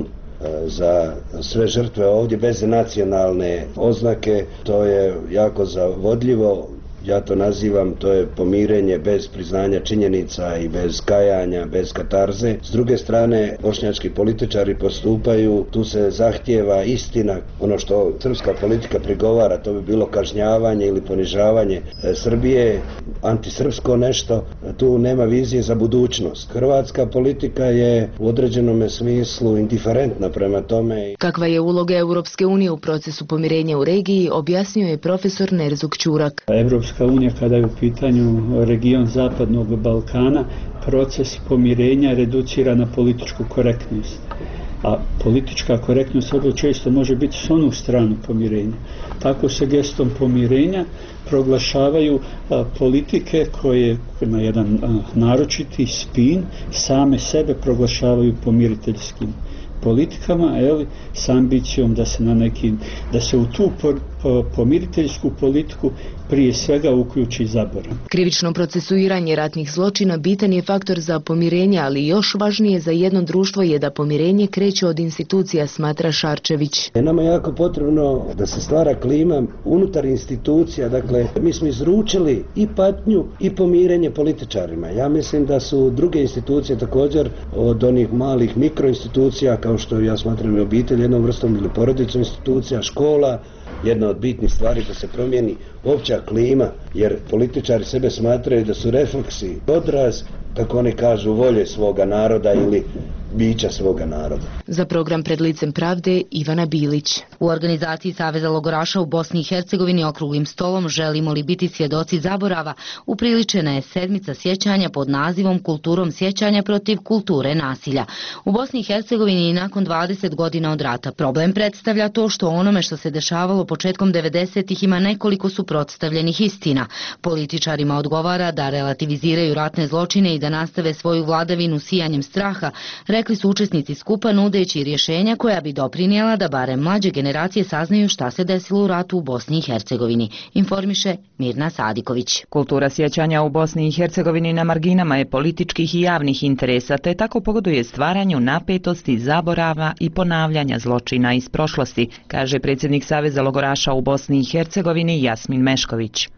za sve žrtve ovdje bez nacionalne oznake. To je jako zavodljivo. Ja to nazivam, to je pomirenje bez priznanja činjenica i bez kajanja, bez katarze. S druge strane, bošnjački političari postupaju, tu se zahtijeva istina. Ono što srpska politika prigovara, to bi bilo kažnjavanje ili ponižavanje Srbije, antisrpsko nešto, tu nema vizije za budućnost. Hrvatska politika je u određenom smislu indiferentna prema tome. Kakva je uloga Europske unije u procesu pomirenja u regiji, objasnio je profesor Nerzuk Ćurak. Europska unija, kada je u pitanju region Zapadnog Balkana, proces pomirenja reducira na političku korektnost. A politička korektnost vrlo često može biti s onu stranu pomirenja. Tako se gestom pomirenja proglašavaju a, politike koje na jedan a, naročiti spin same sebe proglašavaju pomiriteljskim politikama, eli, s ambicijom da se na neki, da se u tu po, po, pomiriteljsku politiku prije svega uključi zaborav. Krivično procesuiranje ratnih zločina bitan je faktor za pomirenje, ali još važnije za jedno društvo je da pomirenje kreće od institucija, smatra Šarčević. Nama je jako potrebno da se stvara klima unutar institucija, dakle mi smo izručili i patnju i pomirenje političarima. Ja mislim da su druge institucije također od onih malih mikroinstitucija, kao što ja smatram i obitelj jednom vrstom ili porodičnom institucija, škola, jedna od bitnih stvari da se promijeni opća klima, jer političari sebe smatraju da su refleksi, odraz, kako oni kažu, volje svoga naroda ili bića svoga naroda. Za program Pred licem pravde Ivana Bilić. U organizaciji Saveza logoraša u Bosni i Hercegovini okruglim stolom Želimo li biti svjedoci zaborava upriličena je sedmica sjećanja pod nazivom Kulturom sjećanja protiv kulture nasilja. U Bosni i Hercegovini i nakon dvadeset godina od rata problem predstavlja to što onome što se dešavalo početkom devedesetih ima nekoliko suprotstavljenih istina. Političarima odgovara da relativiziraju ratne zločine i da nastave svoju vladavinu sijanjem straha, rekli su učesnici skupa nudeći rješenja koja bi doprinijela da barem mlađe generacije saznaju šta se desilo u ratu u Bosni i Hercegovini, informiše Mirna Sadiković. Kultura sjećanja u Bosni i Hercegovini na marginama je političkih i javnih interesa, te tako pogoduje stvaranju napetosti, zaborava i ponavljanja zločina iz prošlosti, kaže predsjednik Saveza logoraša u Bosni i Hercegovini Jasmin Mešković.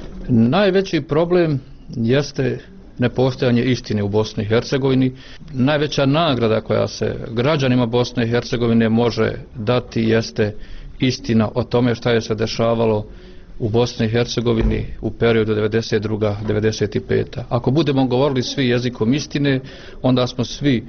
Najveći problem jeste nepostojanje istine u Bosni i Hercegovini. Najveća nagrada koja se građanima Bosne i Hercegovine može dati jeste istina o tome šta je se dešavalo u Bosni i Hercegovini u periodu devedeset druga do devedeset peta. Ako budemo govorili svi jezikom istine, onda smo svi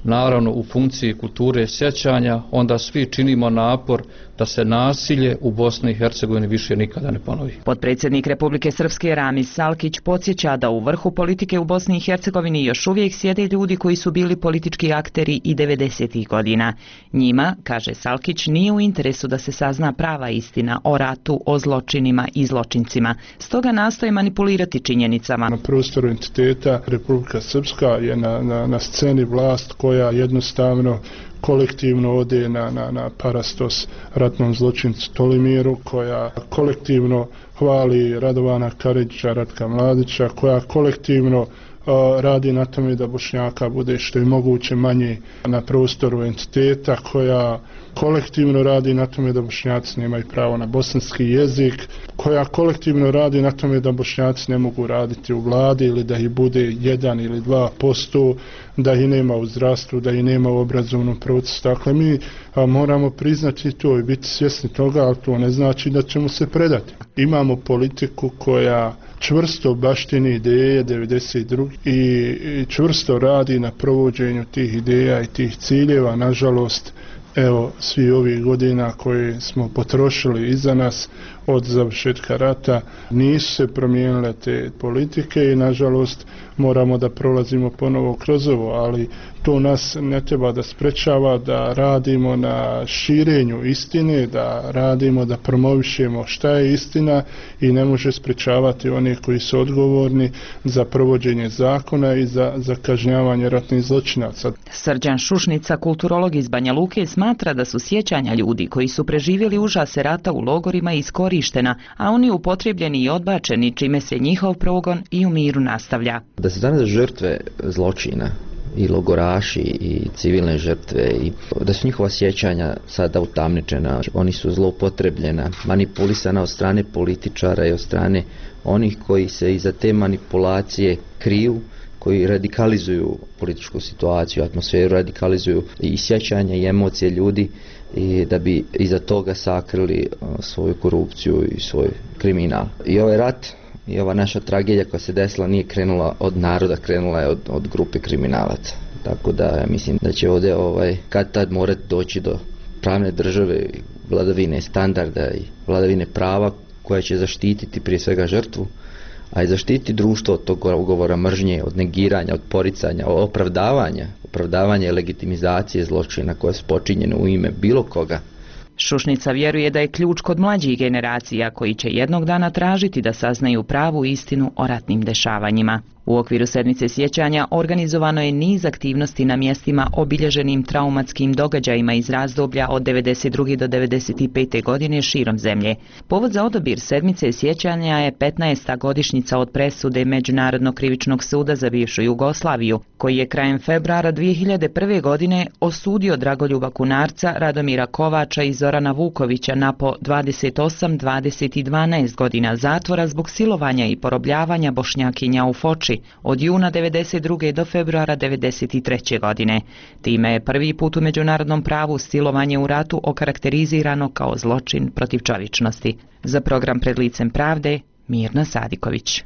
naravno u funkciji kulture sjećanja, onda svi činimo napor da se nasilje u Bosni i Hercegovini više nikada ne ponovi. Potpredsjednik Republike Srpske Ramiz Salkić podsjeća da u vrhu politike u Bosni i Hercegovini još uvijek sjede ljudi koji su bili politički akteri i devedesetih godina. Njima, kaže Salkić, nije u interesu da se sazna prava istina o ratu, o zločinima i zločincima. Stoga nastoje manipulirati činjenicama. Na prostoru entiteta Republika Srpska je na, na, na sceni vlast koja jednostavno kolektivno ode na, na, na parastos ratnom zločincu Tolimiru, koja kolektivno hvali Radovana Karadžića, Ratka Mladića, koja kolektivno uh, radi na tome da Bošnjaka bude što je moguće manje na prostoru entiteta, koja kolektivno radi na tome da Bošnjaci nemaju pravo na bosanski jezik, koja kolektivno radi na tome da Bošnjaci ne mogu raditi u vladi ili da ih bude jedan ili dva posto, da ih nema u zdravstvu, da ih nema u obrazovnom procesu. Dakle, mi a, moramo priznati to i biti svjesni toga, ali to ne znači da ćemo se predati. Imamo politiku koja čvrsto baštini ideje devedeset druge i, i čvrsto radi na provođenju tih ideja i tih ciljeva. Nažalost, evo, svi ovih godina koje smo potrošili iza nas od završetka rata nisu se promijenile te politike i nažalost moramo da prolazimo ponovo kroz ovo, ali to nas ne treba da sprečava da radimo na širenju istine, da radimo da promovišemo šta je istina i ne može sprečavati one koji su odgovorni za provođenje zakona i za, za kažnjavanje ratnih zločinaca. Srđan Šušnica, kulturolog iz Banja Luke, smatra da su sjećanja ljudi koji su preživjeli užase rata u logorima iskorištena, a oni upotrebljeni i odbačeni, čime se njihov progon i u miru nastavlja. Da se danas žrtve zločina i logoraši i civilne žrtve i da su njihova sjećanja sada utamničena, oni su zloupotrebljena, manipulisana od strane političara i od strane onih koji se iza te manipulacije kriju, koji radikalizuju političku situaciju, atmosferu, radikalizuju i sjećanja i emocije ljudi i da bi iza toga sakrili svoju korupciju i svoj kriminal. I ovaj rat i ova naša tragedija koja se desila nije krenula od naroda, krenula je od, od grupe kriminalaca. Tako da ja mislim da će ovdje ovaj, kad tad morati doći do pravne države, vladavine standarda i vladavine prava koja će zaštititi prije svega žrtvu, a i zaštiti društvo od tog ugovora mržnje, od negiranja, od poricanja, od opravdavanja, opravdavanja i legitimizacije zločina koje su počinjene u ime bilo koga. Šušnica vjeruje da je ključ kod mlađih generacija koji će jednog dana tražiti da saznaju pravu istinu o ratnim dešavanjima. U okviru sedmice sjećanja organizovano je niz aktivnosti na mjestima obilježenim traumatskim događajima iz razdoblja od devedeset druge do devedeset pete godine širom zemlje. Povod za odabir sedmice sjećanja je petnaesta godišnjica od presude Međunarodnog krivičnog suda za bivšu Jugoslaviju, koji je krajem februara dvije hiljade prve. godine osudio Dragoljuba Kunarca, Radomira Kovača i Zorana Vukovića na po dvadeset osam, dvadeset i dvanaest godina zatvora zbog silovanja i porobljavanja Bošnjakinja u Foči od juna devedeset druge. do februara devedeset treće. godine. Time je prvi put u međunarodnom pravu silovanje u ratu okarakterizirano kao zločin protiv čovječnosti. Za program Pred licem pravde, Mirna Sadiković.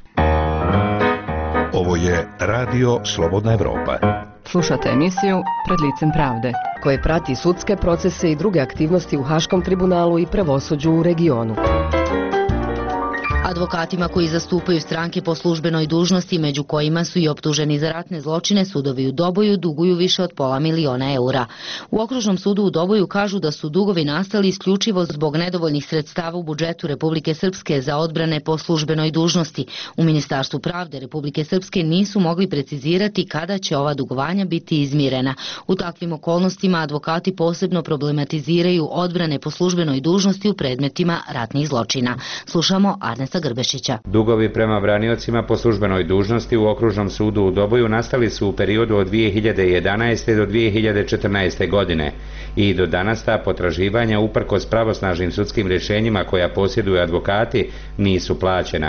Ovo je Radio Slobodna Evropa. Slušate emisiju Pred licem pravde, koje prati sudske procese i druge aktivnosti u Haškom tribunalu i pravosuđu u regionu. Advokatima koji zastupaju stranke po službenoj dužnosti, među kojima su i optuženi za ratne zločine, sudovi u Doboju duguju više od pola miliona eura. U Okružnom sudu u Doboju kažu da su dugovi nastali isključivo zbog nedovoljnih sredstava u budžetu Republike Srpske za odbrane po službenoj dužnosti. U Ministarstvu pravde Republike Srpske nisu mogli precizirati kada će ova dugovanja biti izmirena. U takvim okolnostima advokati posebno problematiziraju odbrane po službenoj dužnosti u predmetima ratnih zločina. Slušamo Arnesta Grbešića. Dugovi prema braniocima po službenoj dužnosti u Okružnom sudu u Doboju nastali su u periodu od dvije hiljade jedanaeste. do dvije hiljade četrnaeste. godine i do danas ta potraživanja uprkos pravosnažnim sudskim rješenjima koja posjeduju advokati nisu plaćena.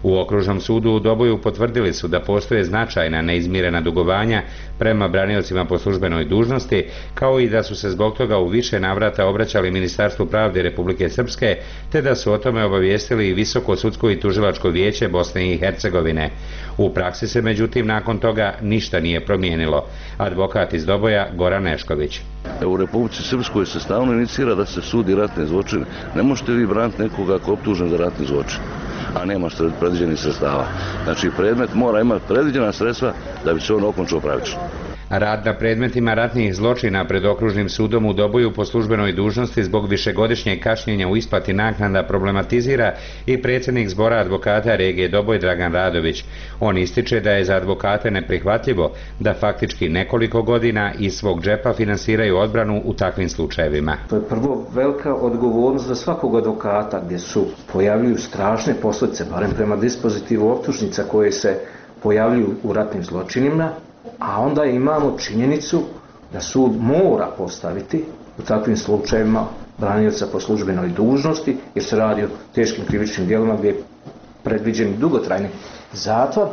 U okružnom sudu u Doboju potvrdili su da postoje značajna neizmirena dugovanja prema braniocima po službenoj dužnosti, kao i da su se zbog toga u više navrata obraćali Ministarstvu pravde Republike Srpske, te da su o tome obavijestili i Visoko sudsko i tužilačko vijeće Bosne i Hercegovine. U praksi se međutim nakon toga ništa nije promijenilo. Advokat iz Doboja Goran Nešković. U Republici Srpskoj se stalno inicira da se sudi ratne zločine. Ne možete vi braniti nekoga ako je optužen za ratni zločin, a nema predviđenih sredstava. Znači predmet mora imati predviđena sredstva da bi se on okončao pravično. Rad na predmetima ratnih zločina pred okružnim sudom u Doboju po službenoj dužnosti zbog višegodišnjeg kašnjenja u isplati naknada problematizira i predsjednik zbora advokata regije Doboj Dragan Radović. On ističe da je za advokate neprihvatljivo da faktički nekoliko godina iz svog džepa finansiraju odbranu u takvim slučajevima. To je prvo velika odgovornost za svakog advokata gdje su pojavljuju strašne posljedice, barem prema dispozitivu optužnica koje se pojavljuju u ratnim zločinima. A onda imamo činjenicu da sud mora postaviti u takvim slučajevima branioca po službenoj dužnosti, jer se radi o teškim krivičnim djelima gdje je predviđen dugotrajni zatvor,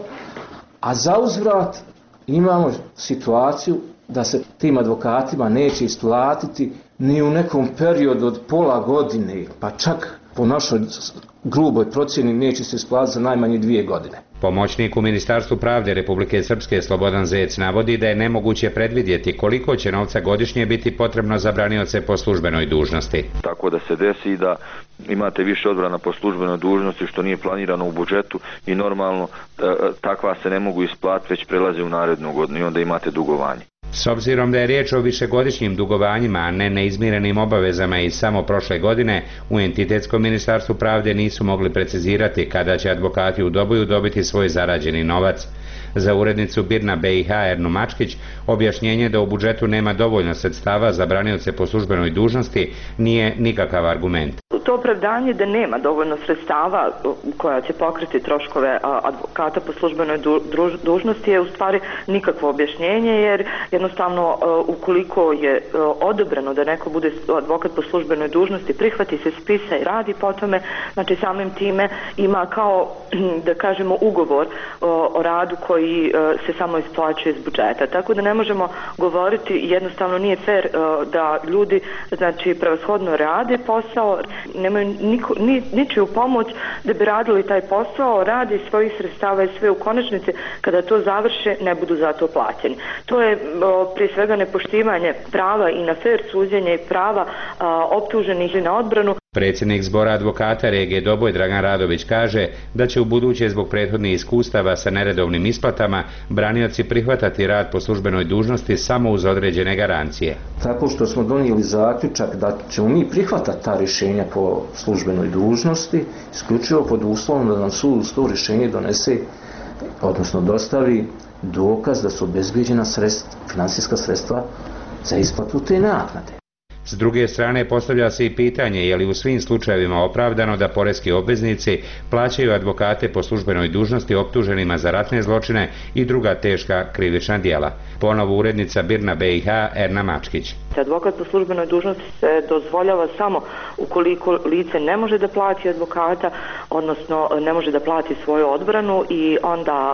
a za uzvrat imamo situaciju da se tim advokatima neće isplatiti ni u nekom periodu od pola godine, pa čak po našoj gruboj procjeni neće se isplatiti za najmanje dvije godine. Pomoćnik u Ministarstvu pravde Republike Srpske Slobodan Zec navodi da je nemoguće predvidjeti koliko će novca godišnje biti potrebno za branioce po službenoj dužnosti. Tako da se desi da imate više odbrana po službenoj dužnosti što nije planirano u budžetu i normalno takva se ne mogu isplatiti, već prelaze u narednu godinu i onda imate dugovanje. S obzirom da je riječ o višegodišnjim dugovanjima, a ne neizmirenim obavezama iz samo prošle godine, u entitetskom Ministarstvu pravde nisu mogli precizirati kada će advokati u Doboju dobiti svoj zarađeni novac. Za urednicu Birna B I H Ernu Mačkić objašnjenje da u budžetu nema dovoljno sredstava za branioce po službenoj dužnosti nije nikakav argument. To opravdanje da nema dovoljno sredstava koja će pokriti troškove advokata po službenoj dužnosti je u stvari nikakvo objašnjenje, jer jednostavno ukoliko je odobreno da neko bude advokat po službenoj dužnosti, prihvati se spisa i radi po tome, znači samim time ima kao, da kažemo, ugovor o radu koji se samo isplaćuje iz budžeta. Tako da ne možemo govoriti, jednostavno nije fair da ljudi, znači, prevashodno rade posao, nemaju niko, ni, ničiju pomoć da bi radili taj posao, radi svojih sredstava i sve u konačnici, kada to završe, ne budu za to plaćeni. To je o, prije svega nepoštivanje prava i na fair suđenje i prava a, optuženih i na odbranu. Predsjednik zbora advokata regije Doboj Dragan Radović kaže da će u buduće zbog prethodnih iskustava sa neredovnim isplatama branioci prihvatati rad po službenoj dužnosti samo uz određene garancije. Tako što smo donijeli zaključak da ćemo mi prihvatati ta rješenja po službenoj dužnosti, isključivo pod uslovom da nam sud uz to rješenje donese, odnosno dostavi dokaz da su obezbijeđena sredstva, financijska sredstva za isplatu te naknade. S druge strane postavlja se i pitanje je li u svim slučajevima opravdano da poreski obveznici plaćaju advokate po službenoj dužnosti optuženima za ratne zločine i druga teška krivična djela. Ponovo urednica Birna B I H Erna Mačkić. Advokat po službenoj dužnosti se dozvoljava samo ukoliko lice ne može da plati advokata, odnosno ne može da plati svoju odbranu i onda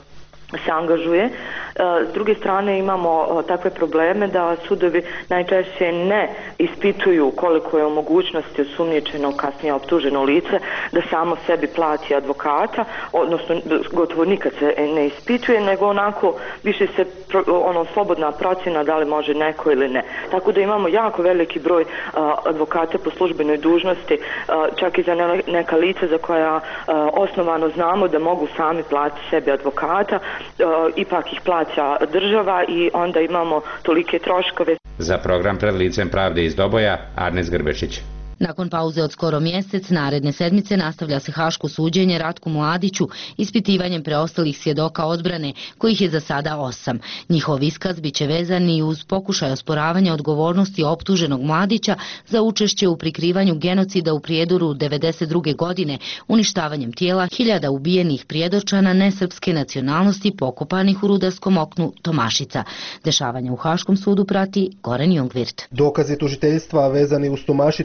se angažuje. S druge strane imamo takve probleme da sudovi najčešće ne ispituju koliko je u mogućnosti osumnjičeno, kasnije optuženo lice da samo sebi plati advokata, odnosno gotovo nikad se ne ispituje, nego onako više se ono slobodna procjena da li može neko ili ne. Tako da imamo jako veliki broj advokata po službenoj dužnosti, čak i za neka lica za koja osnovano znamo da mogu sami platiti sebi advokata, ipak ih plaća država i onda imamo tolike troškove. Za program Pred licem pravde iz Doboja, Arnes Grbešić. Nakon pauze od skoro mjesec, naredne sedmice nastavlja se haško suđenje Ratku Mladiću ispitivanjem preostalih svjedoka odbrane, kojih je za sada osam. Njihov iskaz biće vezan i uz pokušaj osporavanja odgovornosti optuženog Mladića za učešće u prikrivanju genocida u Prijedoru devedeset druge godine, uništavanjem tijela hiljada ubijenih Prijedočana nesrpske nacionalnosti pokopanih u rudarskom oknu Tomašica. Dešavanje u Haškom sudu prati Goran Jungvirt. Dokazi tužiteljstva vezani uz Tomašicu iz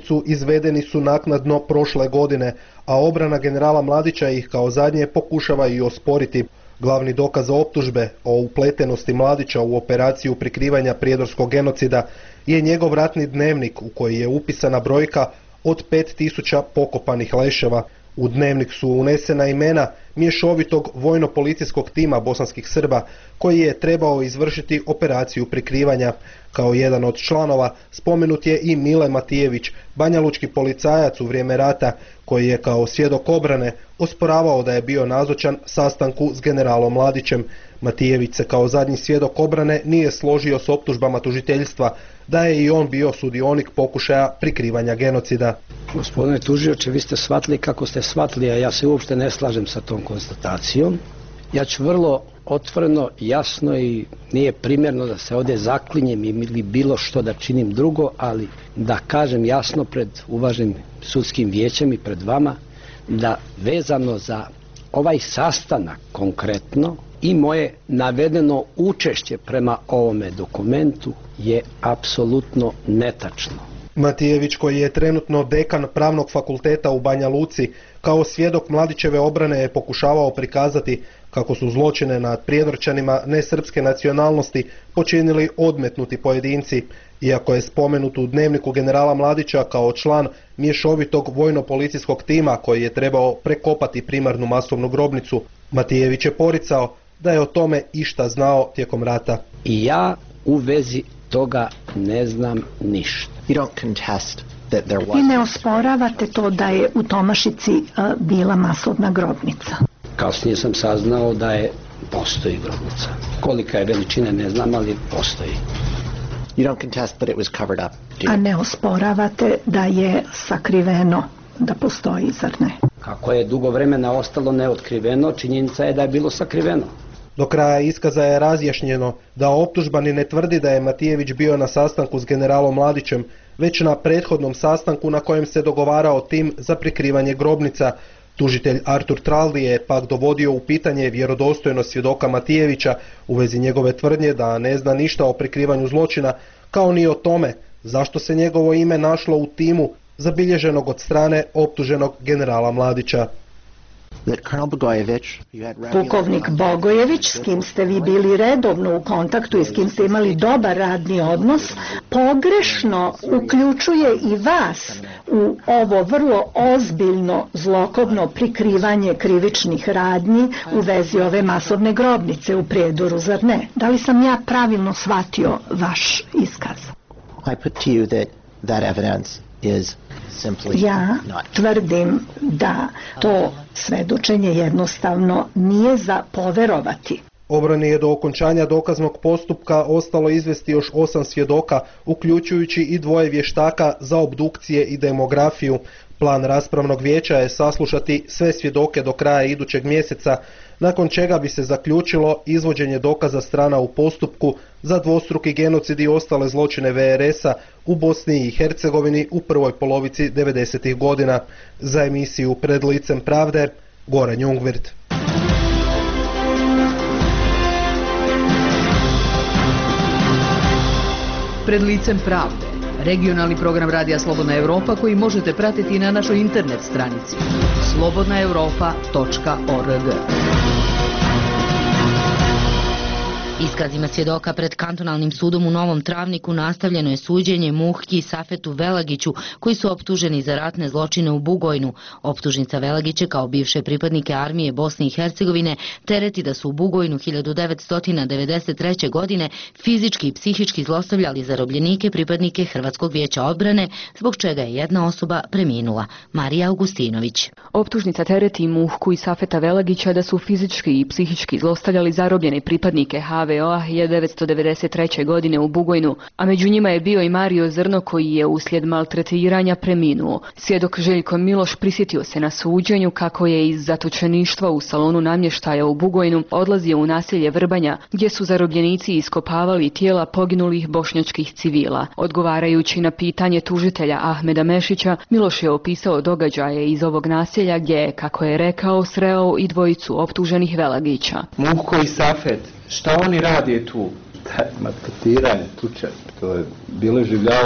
izvedeni su naknadno prošle godine, a obrana generala Mladića ih kao zadnje pokušava i osporiti. Glavni dokaz optužbe o upletenosti Mladića u operaciju prikrivanja prijedorskog genocida je njegov ratni dnevnik u koji je upisana brojka od pet tisuća pokopanih leševa. U dnevnik su unesena imena mješovitog vojno-policijskog tima bosanskih Srba koji je trebao izvršiti operaciju prikrivanja. Kao jedan od članova spomenut je i Mile Matijević, banjalučki policajac u vrijeme rata koji je kao svjedok obrane osporavao da je bio nazočan sastanku s generalom Mladićem. Matijević se kao zadnji svjedok obrane nije složio s optužbama tužiteljstva da je i on bio sudionik pokušaja prikrivanja genocida. Gospodine tužioče, vi ste shvatili kako ste shvatili, a ja se uopšte ne slažem sa tom konstatacijom. Ja ću vrlo otvoreno, jasno i nije primjerno da se ovdje zaklinjem ili bilo što da činim drugo, ali da kažem jasno pred uvaženim sudskim vijećem i pred vama da vezano za ovaj sastanak konkretno i moje navedeno učešće prema ovome dokumentu je apsolutno netačno. Matijević, koji je trenutno dekan Pravnog fakulteta u Banja Luci, kao svjedok Mladićeve obrane je pokušavao prikazati kako su zločine nad Prijedorčanima nesrpske nacionalnosti počinili odmetnuti pojedinci. Iako je spomenut u dnevniku generala Mladića kao član mješovitog vojno-policijskog tima koji je trebao prekopati primarnu masovnu grobnicu, Matijević je poricao da je o tome išta znao tijekom rata. I ja u vezi toga ne znam ništa. Vi ne osporavate to da je u Tomašici uh, bila masovna grobnica? Kasnije sam saznao da je postoji grobnica. Kolika je veličina ne znam, ali postoji. A ne osporavate da je sakriveno, da postoji, zar ne? Kako je dugo vremena ostalo neotkriveno, činjenica je da je bilo sakriveno. Do kraja iskaza je razjašnjeno da optužbani ne tvrdi da je Matijević bio na sastanku s generalom Mladićem, već na prethodnom sastanku na kojem se dogovarao tim za prikrivanje grobnica. Tužitelj Artur Traldi je pak dovodio u pitanje vjerodostojnost svjedoka Matijevića u vezi njegove tvrdnje da ne zna ništa o prikrivanju zločina, kao ni o tome zašto se njegovo ime našlo u timu zabilježenog od strane optuženog generala Mladića. Pukovnik Bogojević, s kim ste vi bili redovno u kontaktu i s kim ste imali dobar radni odnos, pogrešno uključuje i vas u ovo vrlo ozbiljno zlokobno prikrivanje krivičnih radnji u vezi ove masovne grobnice u Prijedoru, zar ne? Da li sam ja pravilno shvatio vaš iskaz? I put to you that that evidence is Ja tvrdim da to svedočenje jednostavno nije za poverovati. Obrani je do okončanja dokaznog postupka ostalo izvesti još osam svjedoka, uključujući i dvoje vještaka za obdukcije i demografiju. Plan raspravnog vijeća je saslušati sve svjedoke do kraja idućeg mjeseca, nakon čega bi se zaključilo izvođenje dokaza strana u postupku za dvostruki genocid i ostale zločine V R S-a u Bosni i Hercegovini u prvoj polovici devedesetih godina. Za emisiju Pred licem pravde, Goran Jungwirth. Pred licem pravde, regionalni program Radija Slobodna Europa koji možete pratiti na našoj internet stranici slobodna europa točka org. Iskazima svjedoka pred kantonalnim sudom u Novom Travniku nastavljeno je suđenje Muhki i Safetu Velagiću, koji su optuženi za ratne zločine u Bugojnu. Optužnica Velagiće kao bivše pripadnike armije Bosne i Hercegovine tereti da su u Bugojnu hiljadu devetsto devedeset treće. godine fizički i psihički zlostavljali zarobljenike pripadnike Hrvatskog vijeća odbrane, zbog čega je jedna osoba preminula. Marija Augustinović. Optužnica tereti Muhku i Safeta Velagića da su fizički i psihički zlostavljali zarobljene pripadnike H V O-a hiljadu devetsto devedeset treće. godine u Bugojnu, a među njima je bio i Mario Zrno koji je uslijed maltretiranja preminuo. Svjedok Željko Miloš prisjetio se na suđenju kako je iz zatočeništva u salonu namještaja u Bugojnu odlazio u naselje Vrbanja, gdje su zarobljenici iskopavali tijela poginulih bošnjačkih civila. Odgovarajući na pitanje tužitelja Ahmeda Mešića, Miloš je opisao događaje iz ovog naselja gdje je, kako je rekao, sreo i dvojicu optuženih Velagića. Muhko i Safet, šta oni rade tu? Maltretiranje, tuča, to je bilo življavanje.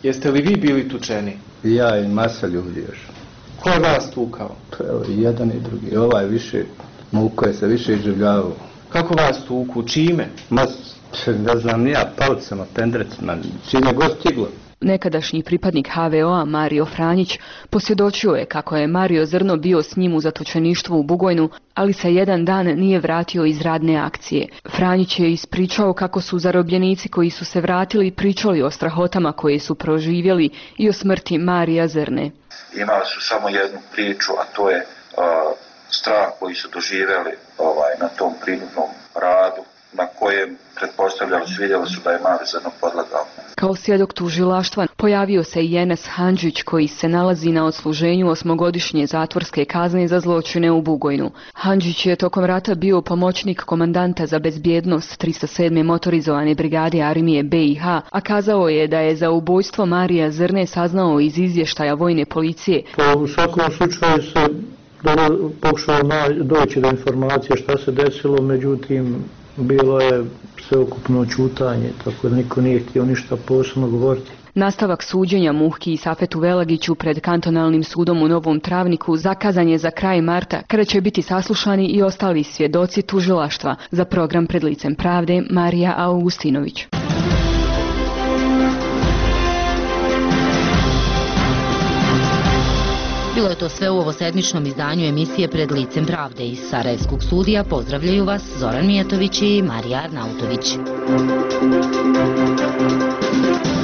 Jeste li vi bili tučeni? Ja i masa ljudi još. Ko je vas tukao? Pa evo, jedan i drugi. Ovaj više, muko je se više iživljavao. Kako vas tuku? Čime? Ma, ne znam, ja, palcama, pendrecima, čime god stiglo. Nekadašnji pripadnik ha ve o a Mario Franjić posvjedočio je kako je Mario Zrno bio s njim u zatočeništvu u Bugojnu, ali se jedan dan nije vratio iz radne akcije. Franjić je ispričao kako su zarobljenici koji su se vratili pričali o strahotama koje su proživjeli i o smrti Marija Zrne. Imali su samo jednu priču, a to je uh, strah koji su doživjeli ovaj, na tom prinudnom radu, na kojem pretpostavljali su, vidjeli su da je Mali Zrno podlegao. Kao svjedok tužilaštva pojavio se i Enes Handžić koji se nalazi na odsluženju osmogodišnje zatvorske kazne za zločine u Bugojnu. Handžić je tokom rata bio pomoćnik komandanta za bezbjednost tristo sedme motorizovane brigade armije be i ha, a kazao je da je za ubojstvo Marija Zrne saznao iz izvještaja vojne policije. Pa u svakom slučaju se pokušao doći do informacije šta se desilo, međutim bilo je sveukupno ćutanje, tako da niko nije htio ništa posebno govoriti. Nastavak suđenja Muhki i Safetu Velagiću pred kantonalnim sudom u Novom Travniku zakazan je za kraj marta, kada će biti saslušani i ostali svjedoci tužilaštva. Za program Pred licem pravde, Marija Augustinović. Bilo je to sve u ovosedmičnom izdanju emisije Pred licem pravde. Iz Sarajevskog studija pozdravljaju vas Zoran Mijatović i Marija Arnautović.